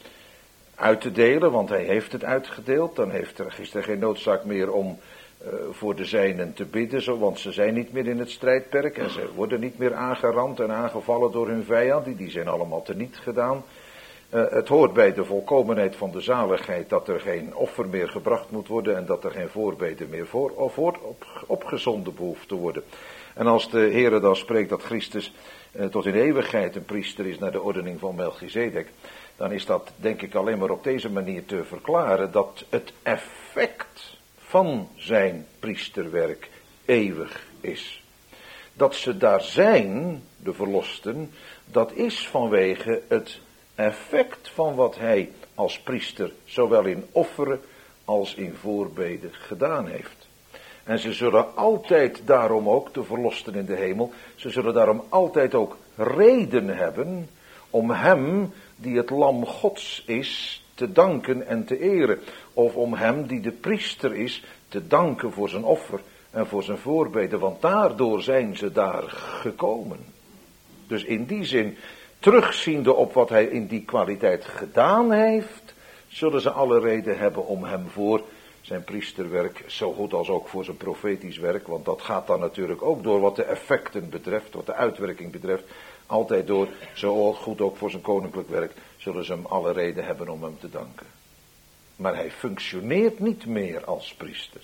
uit te delen, want hij heeft het uitgedeeld. Dan heeft er, is er geen noodzaak meer om uh, voor de zijnen te bidden, zo, want ze zijn niet meer in het strijdperk en ze worden niet meer aangerand en aangevallen door hun vijand. Die, die zijn allemaal teniet gedaan. Uh, het hoort bij de volkomenheid van de zaligheid dat er geen offer meer gebracht moet worden en dat er geen voorbede meer voor, of wordt op, opgezonden behoeft te worden. En als de Heere dan spreekt dat Christus uh, tot in eeuwigheid een priester is naar de ordening van Melchizedek, dan is dat denk ik alleen maar op deze manier te verklaren dat het effect van zijn priesterwerk eeuwig is. Dat ze daar zijn, de verlosten, dat is vanwege het effect van wat hij als priester zowel in offeren als in voorbeden gedaan heeft. En ze zullen altijd daarom ook, de verlosten in de hemel, ze zullen daarom altijd ook reden hebben om hem die het lam Gods is te danken en te eren. Of om hem die de priester is te danken voor zijn offer en voor zijn voorbeden, want daardoor zijn ze daar gekomen. Dus in die zin, terugziende op wat hij in die kwaliteit gedaan heeft, zullen ze alle reden hebben om hem voor zijn priesterwerk, zo goed als ook voor zijn profetisch werk, want dat gaat dan natuurlijk ook door wat de effecten betreft, wat de uitwerking betreft, altijd door, zo goed ook voor zijn koninklijk werk, zullen ze hem alle reden hebben om hem te danken. Maar hij functioneert niet meer als priester.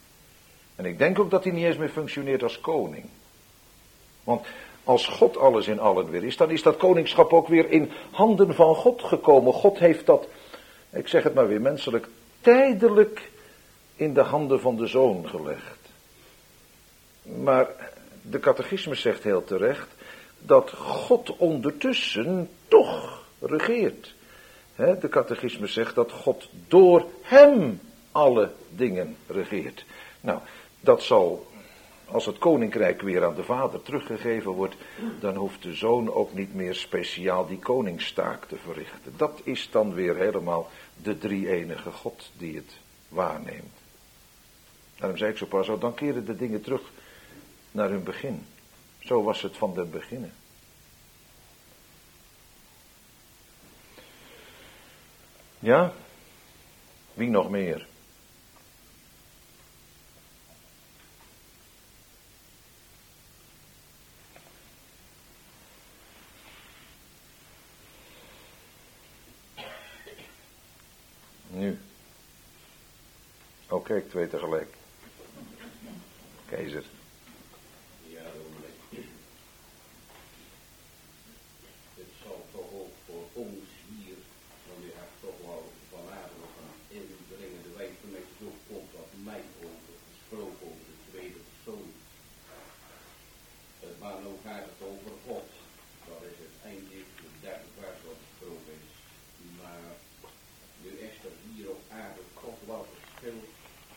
En ik denk ook dat hij niet eens meer functioneert als koning. Want als God alles in allen weer is, dan is dat koningschap ook weer in handen van God gekomen. God heeft dat, ik zeg het maar weer menselijk, tijdelijk in de handen van de Zoon gelegd. Maar de catechismus zegt heel terecht dat God ondertussen toch regeert. He, de catechismus zegt dat God door hem alle dingen regeert. Nou, dat zal, als het koninkrijk weer aan de vader teruggegeven wordt, dan hoeft de zoon ook niet meer speciaal die koningstaak te verrichten. Dat is dan weer helemaal de drie-enige God die het waarneemt. Daarom zei ik zo pas, dan keren de dingen terug naar hun begin. Zo was het van den beginnen. Ja? Wie nog meer? Nu. Oh kijk, twee tegelijk. Keizer. Ja, dominee. Het zal toch ook voor ons hier, want u hebt toch wel vanavond nog een indringende wijze met zo komt wat mij over gesproken over de tweede persoon. Maar nu gaat het over God. Dat is het eindelijk de derde vers wat gesproken is. Maar nu is er hier op aarde toch wel verschil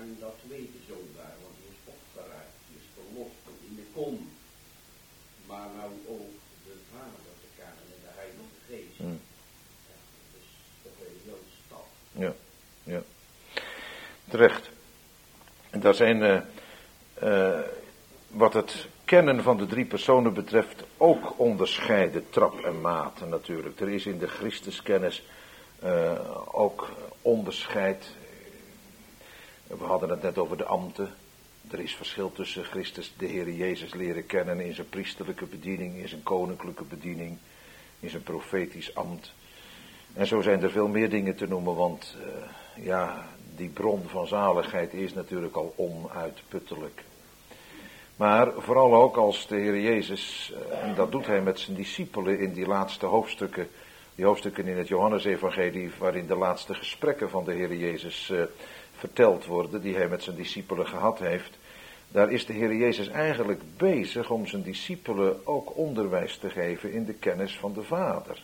En dat weten zondaar, want die is opgeraakt, die is verlost in de kom. Maar nou ook de Vader te kennen en de Heilige Geest. Mm. Ja, dat is toch een heel stap. Ja, ja. Terecht. En daar zijn, uh, uh, wat het kennen van de drie personen betreft, ook onderscheiden trap en maten natuurlijk. Er is in de Christuskennis uh, ook onderscheid. We hadden het net over de ambten. Er is verschil tussen Christus, de Heer Jezus, leren kennen in zijn priesterlijke bediening, in zijn koninklijke bediening, in zijn profetisch ambt. En zo zijn er veel meer dingen te noemen, want uh, ja, die bron van zaligheid is natuurlijk al onuitputtelijk. Maar vooral ook als de Heer Jezus, uh, en dat doet hij met zijn discipelen in die laatste hoofdstukken, die hoofdstukken in het Johannesevangelie, waarin de laatste gesprekken van de Heer Jezus uh, verteld worden, die hij met zijn discipelen gehad heeft. Daar is de Heer Jezus eigenlijk bezig om zijn discipelen ook onderwijs te geven in de kennis van de Vader.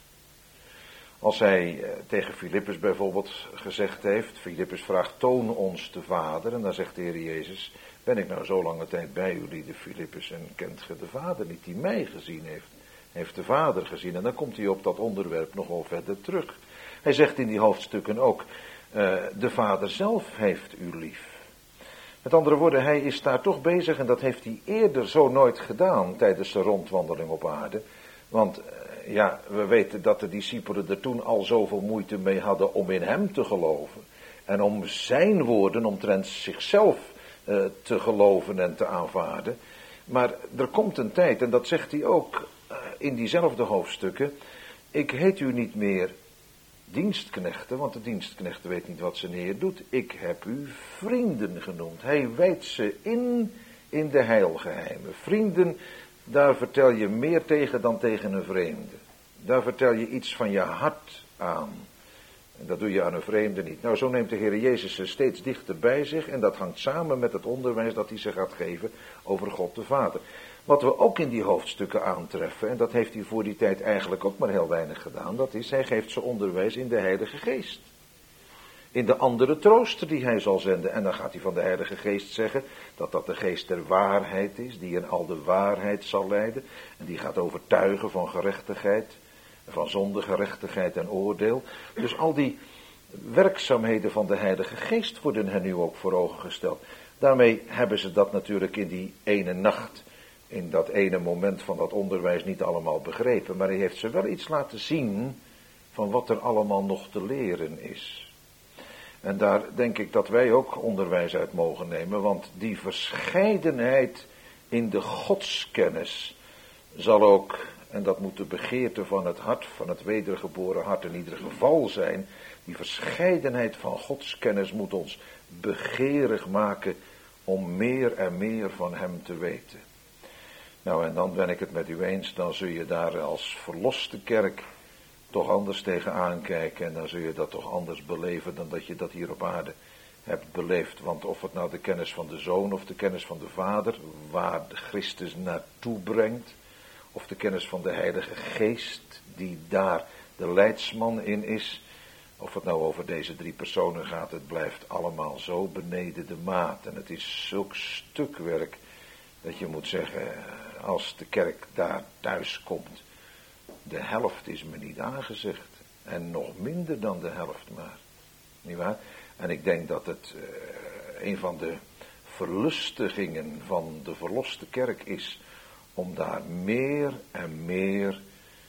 Als hij tegen Filippus bijvoorbeeld gezegd heeft, Filippus vraagt, toon ons de Vader, en dan zegt de Heer Jezus, ben ik nou zo lange tijd bij jullie, de Filippus, en kent ge de Vader niet, die mij gezien heeft, heeft de Vader gezien. En dan komt hij op dat onderwerp nogal verder terug. Hij zegt in die hoofdstukken ook, uh, de Vader zelf heeft u lief. Met andere woorden, hij is daar toch bezig, en dat heeft hij eerder zo nooit gedaan tijdens zijn rondwandeling op aarde. Want uh, ja, we weten dat de discipelen er toen al zoveel moeite mee hadden om in hem te geloven. En om zijn woorden omtrent zichzelf uh, te geloven en te aanvaarden. Maar er komt een tijd, en dat zegt hij ook uh, in diezelfde hoofdstukken. Ik heet u niet meer dienstknechten, want de dienstknecht weet niet wat zijn Heer doet. Ik heb u vrienden genoemd. Hij wijdt ze in, in de heilgeheimen. Vrienden, daar vertel je meer tegen dan tegen een vreemde. Daar vertel je iets van je hart aan. En dat doe je aan een vreemde niet. Nou, zo neemt de Heer Jezus ze steeds dichter bij zich, en dat hangt samen met het onderwijs dat hij ze gaat geven over God de Vader. Wat we ook in die hoofdstukken aantreffen, en dat heeft hij voor die tijd eigenlijk ook maar heel weinig gedaan, dat is, hij geeft ze onderwijs in de Heilige Geest. In de andere trooster die hij zal zenden. En dan gaat hij van de Heilige Geest zeggen dat dat de geest der waarheid is, die in al de waarheid zal leiden. En die gaat overtuigen van gerechtigheid, van zonde, gerechtigheid en oordeel. Dus al die werkzaamheden van de Heilige Geest worden hen nu ook voor ogen gesteld. Daarmee hebben ze dat natuurlijk in die ene nacht, in dat ene moment van dat onderwijs niet allemaal begrepen. Maar hij heeft ze wel iets laten zien van wat er allemaal nog te leren is. En daar denk ik dat wij ook onderwijs uit mogen nemen, want die verscheidenheid in de godskennis zal ook, en dat moet de begeerte van het hart, van het wedergeboren hart in ieder geval zijn, die verscheidenheid van godskennis moet ons begeerig maken om meer en meer van hem te weten. Nou, en dan ben ik het met u eens, dan zul je daar als verloste kerk toch anders tegenaan kijken, en dan zul je dat toch anders beleven dan dat je dat hier op aarde hebt beleefd. Want of het nou de kennis van de Zoon of de kennis van de Vader, waar de Christus naartoe brengt, of de kennis van de Heilige Geest, die daar de leidsman in is, of het nou over deze drie personen gaat, het blijft allemaal zo beneden de maat. En het is zulk stukwerk dat je moet zeggen, als de kerk daar thuis komt, de helft is me niet aangezegd. En nog minder dan de helft maar. Niet waar? En ik denk dat het uh, een van de verlustigingen van de verloste kerk is om daar meer en meer,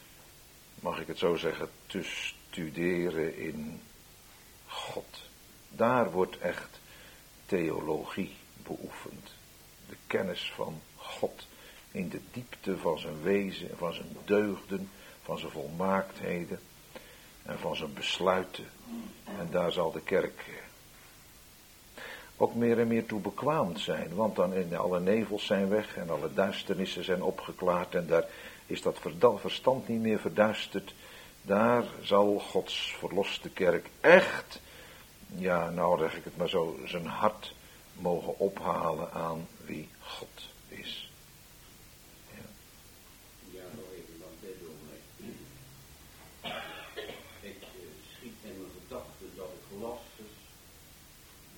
mag ik het zo zeggen, te studeren in God. Daar wordt echt theologie beoefend. De kennis van God in de diepte van zijn wezen, van zijn deugden, van zijn volmaaktheden en van zijn besluiten. En daar zal de kerk ook meer en meer toe bekwaamd zijn, want dan in alle nevels zijn weg en alle duisternissen zijn opgeklaard en daar is dat verstand niet meer verduisterd. Daar zal Gods verloste kerk echt, ja, nou zeg ik het maar zo, zijn hart mogen ophalen aan wie God is.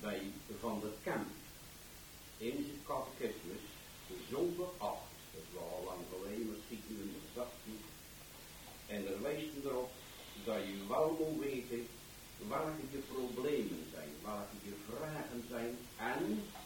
bij Van der Kamp in zijn catechismus zo beacht. Dat is wel al lang geleden, maar schiet u in de gedachte niet. En er wijst u erop dat je wel moet weten welke je problemen zijn, welke je vragen zijn en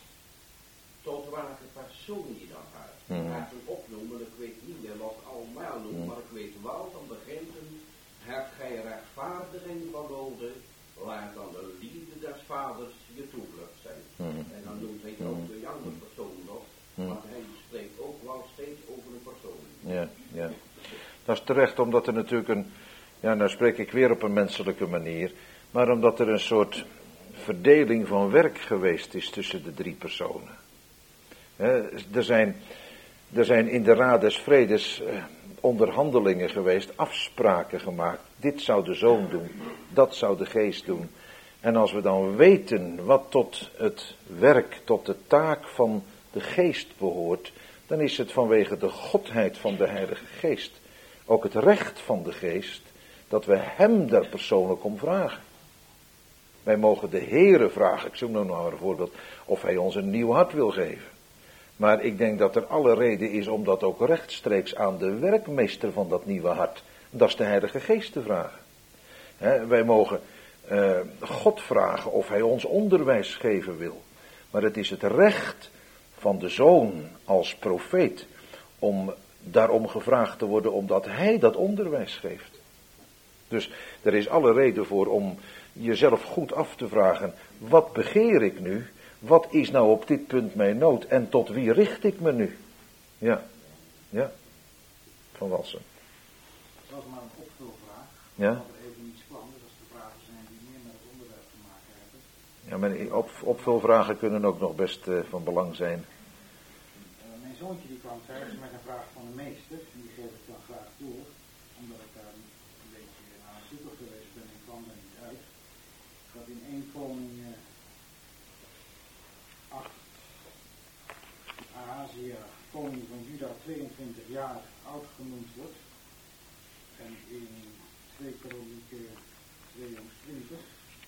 tot welke persoon je dan gaat. Ik ga het opnoemen, ik weet niet meer wat allemaal noemen, maar ik weet wel van beginnen, hebt gij rechtvaardiging van nodig, laat dan de liefde des vaders je toevlucht zijn. En dan noemt hij ook de andere persoon nog, maar hij spreekt ook wel steeds over een persoon. Ja, ja. Dat is terecht, omdat er natuurlijk een, ja, nou spreek ik weer op een menselijke manier, maar omdat er een soort verdeling van werk geweest is tussen de drie personen. He, er zijn, er zijn in de Raad des Vredes eh, onderhandelingen geweest, afspraken gemaakt. Dit zou de Zoon doen, dat zou de Geest doen. En als we dan weten wat tot het werk, tot de taak van de Geest behoort, dan is het vanwege de godheid van de Heilige Geest ook het recht van de Geest dat we hem daar persoonlijk om vragen. Wij mogen de Heere vragen, ik zoek nog maar een voorbeeld, of hij ons een nieuw hart wil geven. Maar ik denk dat er alle reden is om dat ook rechtstreeks aan de werkmeester van dat nieuwe hart, dat is de Heilige Geest, te vragen. He, wij mogen uh, God vragen of hij ons onderwijs geven wil. Maar het is het recht van de Zoon als profeet om daarom gevraagd te worden omdat hij dat onderwijs geeft. Dus er is alle reden voor om jezelf goed af te vragen, wat begeer ik nu? Wat is nou op dit punt mijn nood? En tot wie richt ik me nu? Ja, ja. Van Walsen. Dat was maar een opvulvraag. Ja. Dat er even iets kwam, dus als er vragen zijn die meer met het onderwerp te maken hebben. Ja, maar op, opvulvragen kunnen ook nog best uh, van belang zijn. Uh, mijn zoontje die kwam thuis met een vraag van de meester. En die geef ik dan graag door. Omdat ik daar een beetje aan het zoeken geweest ben en kwam er niet uit. Dat in één koning uh, acht Ahazia, koning van Juda, tweeëntwintig jaar oud genoemd wordt. En in twee Kronieken tweeëntwintig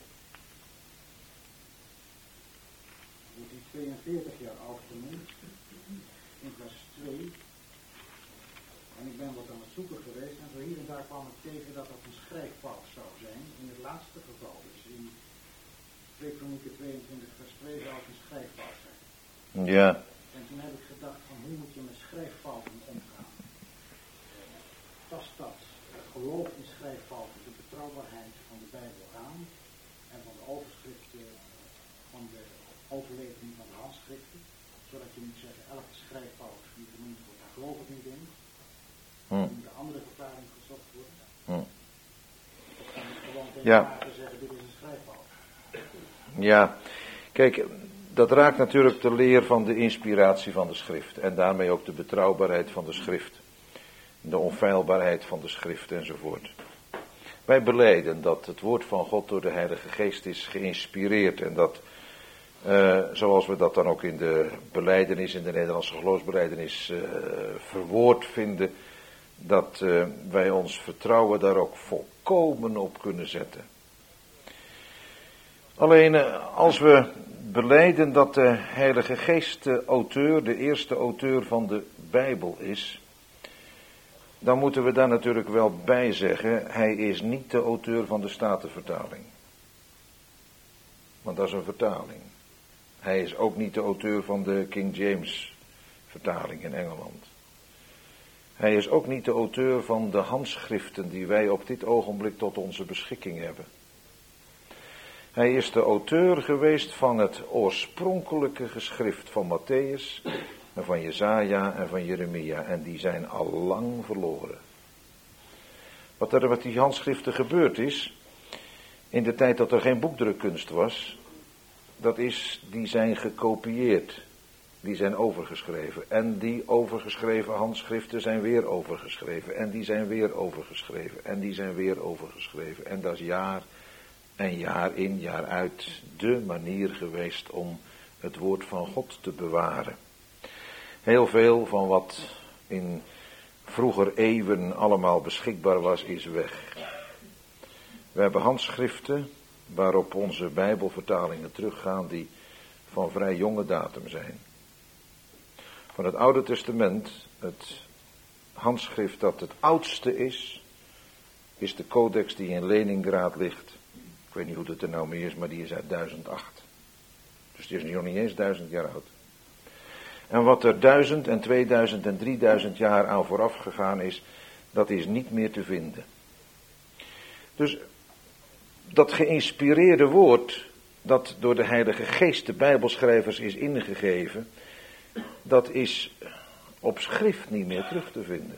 wordt hij tweeënveertig jaar oud genoemd. In vers twee. En ik ben wat aan het zoeken geweest en zo hier en daar kwam ik tegen dat dat een schrijffout zou zijn. In het laatste geval, dus in twee Kronieken tweeëntwintig vers twee zou het een schrijffout zijn. Ja. En toen heb ik gedacht van hoe moet je met schrijffouten omgaan. Tast dat geloof in schrijffouten, de betrouwbaarheid van de Bijbel aan en van de overschriften, van de overlevering van de handschriften, zodat je moet zeggen elke schrijffout die genoemd wordt, daar geloof ik niet in. Hmm. Moet de andere verklaring gezocht worden. Hmm. Of kan ik gewoon tegen Ja. te zeggen dit is een schrijffout. Ja, kijk, dat raakt natuurlijk de leer van de inspiratie van de schrift. En daarmee ook de betrouwbaarheid van de schrift. De onfeilbaarheid van de schrift enzovoort. Wij belijden dat het woord van God door de Heilige Geest is geïnspireerd. En dat, uh, zoals we dat dan ook in de belijdenis, in de Nederlandse geloofsbelijdenis uh, verwoord vinden. Dat uh, wij ons vertrouwen daar ook volkomen op kunnen zetten. Alleen uh, als we belijden dat de Heilige Geest de auteur, de eerste auteur van de Bijbel is, dan moeten we daar natuurlijk wel bij zeggen, hij is niet de auteur van de Statenvertaling. Want dat is een vertaling. Hij is ook niet de auteur van de King James vertaling in Engeland. Hij is ook niet de auteur van de handschriften die wij op dit ogenblik tot onze beschikking hebben. Hij is de auteur geweest van het oorspronkelijke geschrift van Mattheüs en van Jesaja en van Jeremia. En die zijn al lang verloren. Wat er met die handschriften gebeurd is, in de tijd dat er geen boekdrukkunst was, dat is, die zijn gekopieerd. Die zijn overgeschreven. En die overgeschreven handschriften zijn weer overgeschreven. En die zijn weer overgeschreven. En die zijn weer overgeschreven. En dat is jaar en jaar in, jaar uit de manier geweest om het woord van God te bewaren. Heel veel van wat in vroeger eeuwen allemaal beschikbaar was, is weg. We hebben handschriften waarop onze Bijbelvertalingen teruggaan die van vrij jonge datum zijn. Van het Oude Testament, het handschrift dat het oudste is, is de codex die in Leningrad ligt. Ik weet niet hoe het er nou mee is, maar die is uit duizend acht. Dus die is nog niet eens duizend jaar oud. En wat er duizend en tweeduizend en drieduizend jaar aan vooraf gegaan is, dat is niet meer te vinden. Dus dat geïnspireerde woord, dat door de Heilige Geest de Bijbelschrijvers is ingegeven, dat is op schrift niet meer terug te vinden.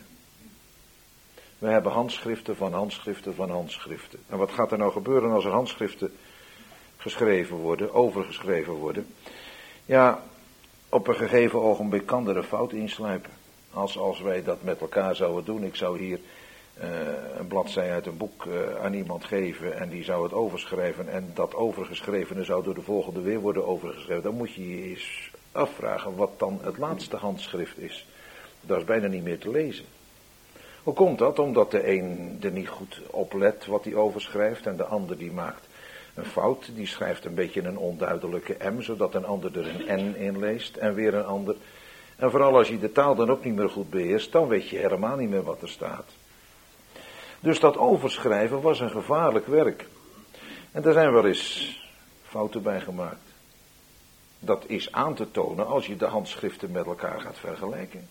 We hebben handschriften van handschriften van handschriften. En wat gaat er nou gebeuren als er handschriften geschreven worden, overgeschreven worden? Ja, op een gegeven ogenblik kan er een fout insluipen. Als, als wij dat met elkaar zouden doen. Ik zou hier uh, een bladzij uit een boek uh, aan iemand geven en die zou het overschrijven. En dat overgeschrevene zou door de volgende weer worden overgeschreven. Dan moet je je eens afvragen wat dan het laatste handschrift is. Dat is bijna niet meer te lezen. Hoe komt dat? Omdat de een er niet goed op let wat hij overschrijft en de ander die maakt een fout. Die schrijft een beetje een onduidelijke M, zodat een ander er een N in leest en weer een ander. En vooral als je de taal dan ook niet meer goed beheerst, dan weet je helemaal niet meer wat er staat. Dus dat overschrijven was een gevaarlijk werk. En daar zijn wel eens fouten bij gemaakt. Dat is aan te tonen als je de handschriften met elkaar gaat vergelijken.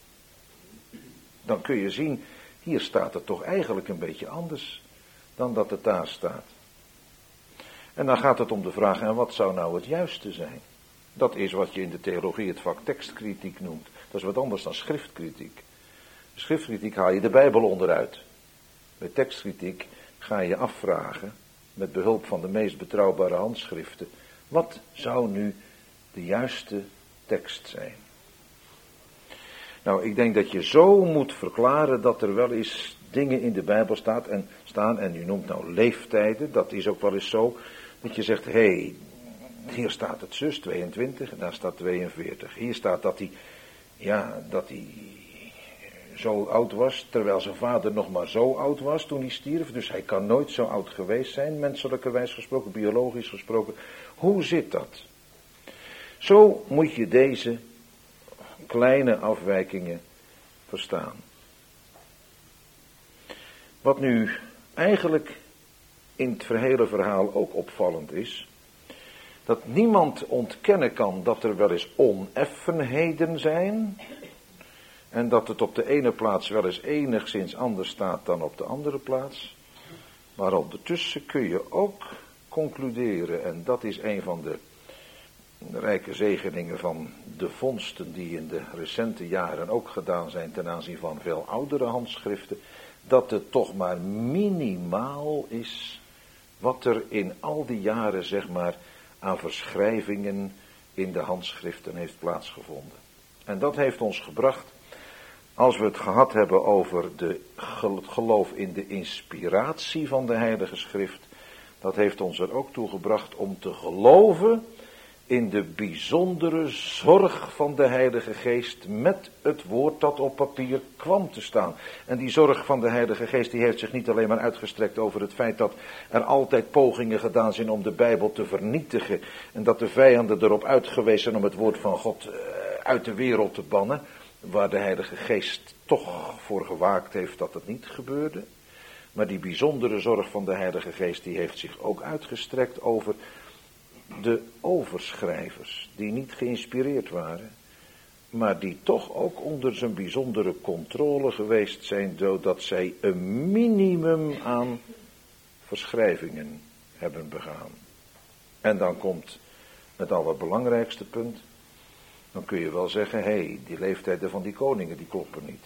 Dan kun je zien, hier staat het toch eigenlijk een beetje anders dan dat het daar staat. En dan gaat het om de vraag, en wat zou nou het juiste zijn? Dat is wat je in de theologie het vak tekstkritiek noemt. Dat is wat anders dan schriftkritiek. Schriftkritiek haal je de Bijbel onderuit. Bij tekstkritiek ga je afvragen, met behulp van de meest betrouwbare handschriften, wat zou nu de juiste tekst zijn? Nou, ik denk dat je zo moet verklaren dat er wel eens dingen in de Bijbel staat en, staan, en u noemt nou leeftijden, dat is ook wel eens zo, dat je zegt, hé, hey, hier staat het zus, tweeëntwintig, en daar staat tweeënveertig. Hier staat dat hij, ja, dat hij zo oud was, terwijl zijn vader nog maar zo oud was toen hij stierf, dus hij kan nooit zo oud geweest zijn, menselijkerwijs gesproken, biologisch gesproken. Hoe zit dat? Zo moet je deze kleine afwijkingen verstaan. Wat nu eigenlijk in het hele verhaal ook opvallend is, dat niemand ontkennen kan dat er wel eens oneffenheden zijn en dat het op de ene plaats wel eens enigszins anders staat dan op de andere plaats, maar ondertussen kun je ook concluderen, en dat is een van de de rijke zegeningen van de vondsten die in de recente jaren ook gedaan zijn ten aanzien van veel oudere handschriften, dat het toch maar minimaal is wat er in al die jaren, zeg maar, aan verschrijvingen in de handschriften heeft plaatsgevonden. En dat heeft ons gebracht, als we het gehad hebben over de, het geloof in de inspiratie van de Heilige Schrift, dat heeft ons er ook toe gebracht om te geloven in de bijzondere zorg van de Heilige Geest met het woord dat op papier kwam te staan. En die zorg van de Heilige Geest die heeft zich niet alleen maar uitgestrekt over het feit dat er altijd pogingen gedaan zijn om de Bijbel te vernietigen. En dat de vijanden erop uitgewezen zijn om het woord van God uit de wereld te bannen. Waar de Heilige Geest toch voor gewaakt heeft dat het niet gebeurde. Maar die bijzondere zorg van de Heilige Geest die heeft zich ook uitgestrekt over de overschrijvers, die niet geïnspireerd waren, maar die toch ook onder zijn bijzondere controle geweest zijn, doordat zij een minimum aan verschrijvingen hebben begaan. En dan komt het allerbelangrijkste punt, dan kun je wel zeggen, hé, hey, die leeftijden van die koningen, die kloppen niet.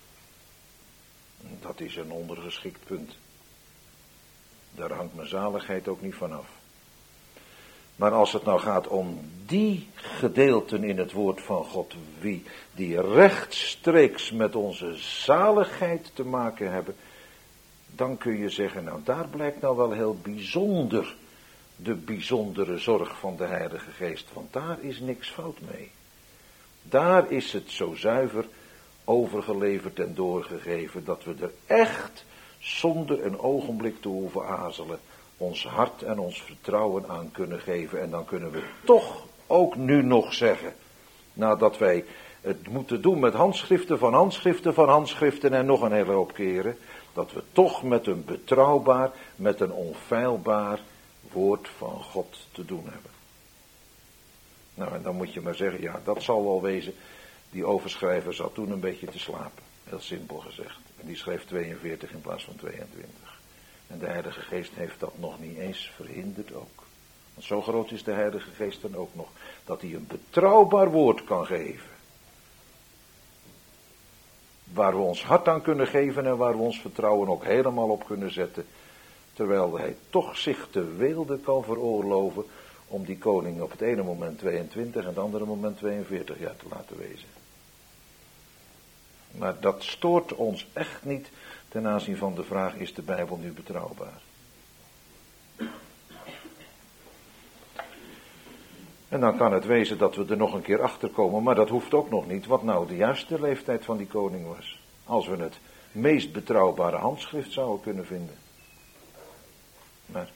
Dat is een ondergeschikt punt. Daar hangt mijn zaligheid ook niet vanaf. Maar als het nou gaat om die gedeelten in het woord van God, wie die rechtstreeks met onze zaligheid te maken hebben, dan kun je zeggen, nou daar blijkt nou wel heel bijzonder de bijzondere zorg van de Heilige Geest, want daar is niks fout mee. Daar is het zo zuiver overgeleverd en doorgegeven dat we er echt zonder een ogenblik te hoeven aarzelen ons hart en ons vertrouwen aan kunnen geven. En dan kunnen we toch ook nu nog zeggen, nadat wij het moeten doen met handschriften van handschriften van handschriften en nog een hele hoop keren, dat we toch met een betrouwbaar, met een onfeilbaar woord van God te doen hebben. Nou, en dan moet je maar zeggen, ja, dat zal wel wezen. Die overschrijver zat toen een beetje te slapen, heel simpel gezegd. En die schreef tweeënveertig in plaats van tweeëntwintig. En de Heilige Geest heeft dat nog niet eens verhinderd ook. Want zo groot is de Heilige Geest dan ook nog, dat hij een betrouwbaar woord kan geven. Waar we ons hart aan kunnen geven en waar we ons vertrouwen ook helemaal op kunnen zetten. Terwijl hij toch zich te weelde kan veroorloven om die koning op het ene moment tweeëntwintig en het andere moment tweeënveertig jaar te laten wezen. Maar dat stoort ons echt niet ten aanzien van de vraag, is de Bijbel nu betrouwbaar? En dan kan het wezen dat we er nog een keer achter komen, maar dat hoeft ook nog niet, wat nou de juiste leeftijd van die koning was. Als we het meest betrouwbare handschrift zouden kunnen vinden. Maar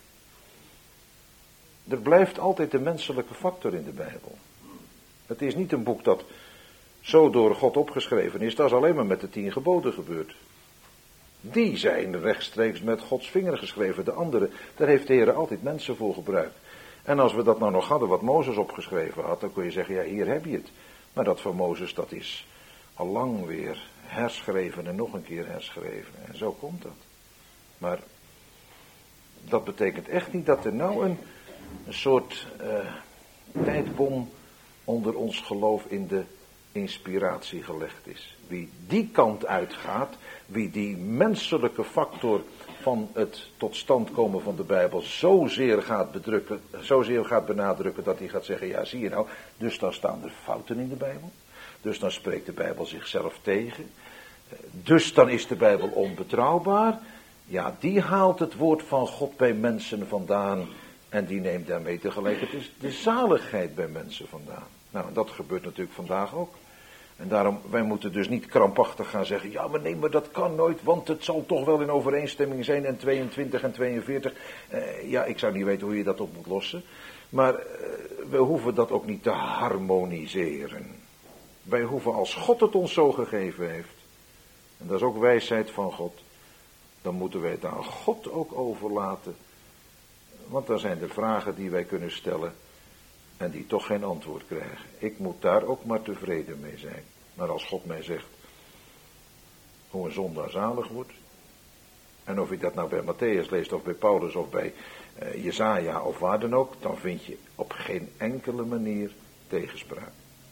er blijft altijd de menselijke factor in de Bijbel. Het is niet een boek dat zo door God opgeschreven is, dat is alleen maar met de tien geboden gebeurd. Die zijn rechtstreeks met Gods vinger geschreven, de andere, daar heeft de Heer altijd mensen voor gebruikt. En als we dat nou nog hadden wat Mozes opgeschreven had, dan kun je zeggen, ja, hier heb je het. Maar dat van Mozes, dat is al lang weer herschreven en nog een keer herschreven. En zo komt dat. Maar dat betekent echt niet dat er nou een, een soort uh, tijdbom onder ons geloof in de inspiratie gelegd is. Wie die kant uitgaat, wie die menselijke factor van het tot stand komen van de Bijbel zozeer gaat bedrukken, zozeer gaat benadrukken dat hij gaat zeggen, ja, zie je nou, dus dan staan er fouten in de Bijbel. Dus dan spreekt de Bijbel zichzelf tegen. Dus dan is de Bijbel onbetrouwbaar. Ja, die haalt het woord van God bij mensen vandaan en die neemt daarmee tegelijkertijd de zaligheid bij mensen vandaan. Nou, dat gebeurt natuurlijk vandaag ook. En daarom, wij moeten dus niet krampachtig gaan zeggen, ja, maar nee, maar dat kan nooit, want het zal toch wel in overeenstemming zijn en tweeëntwintig en tweeënveertig. Eh, ja, ik zou niet weten hoe je dat op moet lossen. Maar eh, we hoeven dat ook niet te harmoniseren. Wij hoeven, als God het ons zo gegeven heeft, en dat is ook wijsheid van God, dan moeten wij het aan God ook overlaten. Want dan zijn er vragen die wij kunnen stellen en die toch geen antwoord krijgen. Ik moet daar ook maar tevreden mee zijn. Maar als God mij zegt hoe een zondaar zalig wordt, en of je dat nou bij Matthäus leest of bij Paulus of bij uh, Jesaja of waar dan ook, dan vind je op geen enkele manier tegenspraak.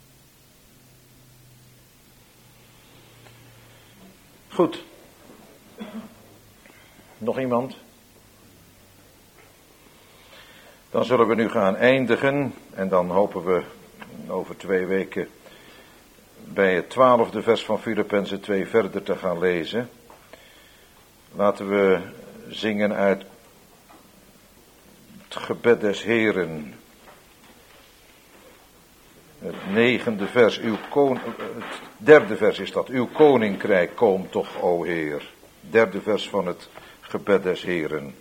Goed. Nog iemand? Dan zullen we nu gaan eindigen en dan hopen we over twee weken bij het twaalfde vers van Filippenzen twee verder te gaan lezen. Laten we zingen uit het gebed des Heren. Het negende vers, uw kon, het derde vers is dat, uw koninkrijk komt toch, o Heer. Derde vers van het gebed des Heren.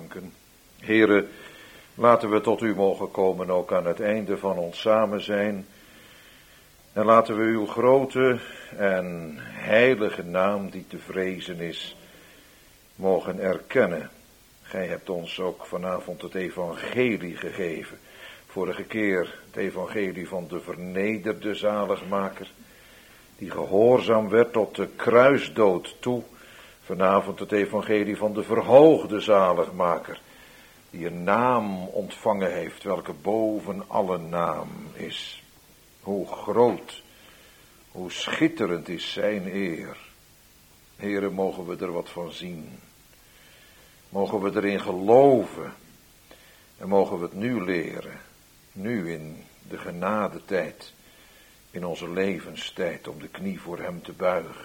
danken. Heere, laten we tot u mogen komen ook aan het einde van ons samen zijn. En laten we uw grote en heilige naam die te vrezen is, mogen erkennen. Gij hebt ons ook vanavond het evangelie gegeven. Vorige keer het evangelie van de vernederde zaligmaker, die gehoorzaam werd tot de kruisdood toe. Vanavond het evangelie van de verhoogde zaligmaker, die een naam ontvangen heeft, welke boven alle naam is. Hoe groot, hoe schitterend is zijn eer. Heere, mogen we er wat van zien. Mogen we erin geloven. En mogen we het nu leren. Nu in de genadetijd. In onze levenstijd om de knie voor hem te buigen.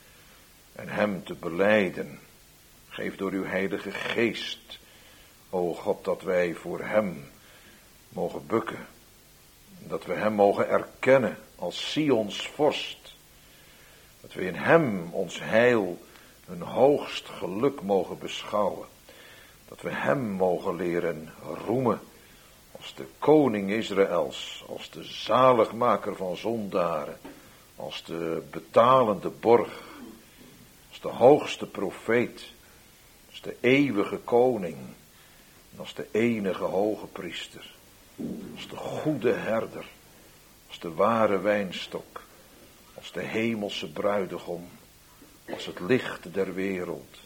En hem te belijden. Geef door uw heilige geest, o God, dat wij voor hem mogen bukken. Dat we hem mogen erkennen als Sions vorst. Dat we in hem ons heil, een hoogst geluk mogen beschouwen. Dat we hem mogen leren roemen als de koning Israëls, als de zaligmaker van zondaren, als de betalende borg, als de hoogste profeet, als de eeuwige koning en als de enige hoge priester. Als de goede herder, als de ware wijnstok, als de hemelse bruidegom, als het licht der wereld.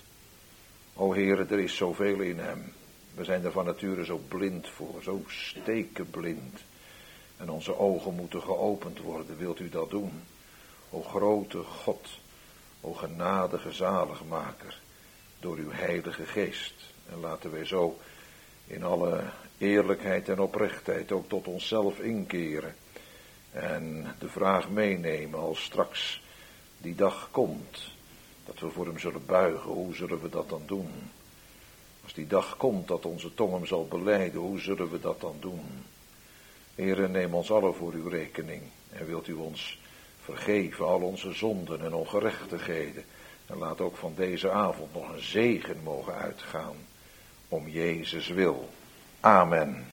O Heere, er is zoveel in hem. We zijn er van nature zo blind voor, zo stekenblind. En onze ogen moeten geopend worden, wilt u dat doen? O grote God, o genadige zaligmaker, door uw heilige geest. En laten wij zo in alle eerlijkheid en oprechtheid ook tot onszelf inkeren. En de vraag meenemen als straks die dag komt. Dat we voor hem zullen buigen. Hoe zullen we dat dan doen? Als die dag komt dat onze tong hem zal belijden. Hoe zullen we dat dan doen? Heere, neem ons allen voor uw rekening. En wilt u ons vergeven al onze zonden en ongerechtigheden. En laat ook van deze avond nog een zegen mogen uitgaan. Om Jezus wil. Amen.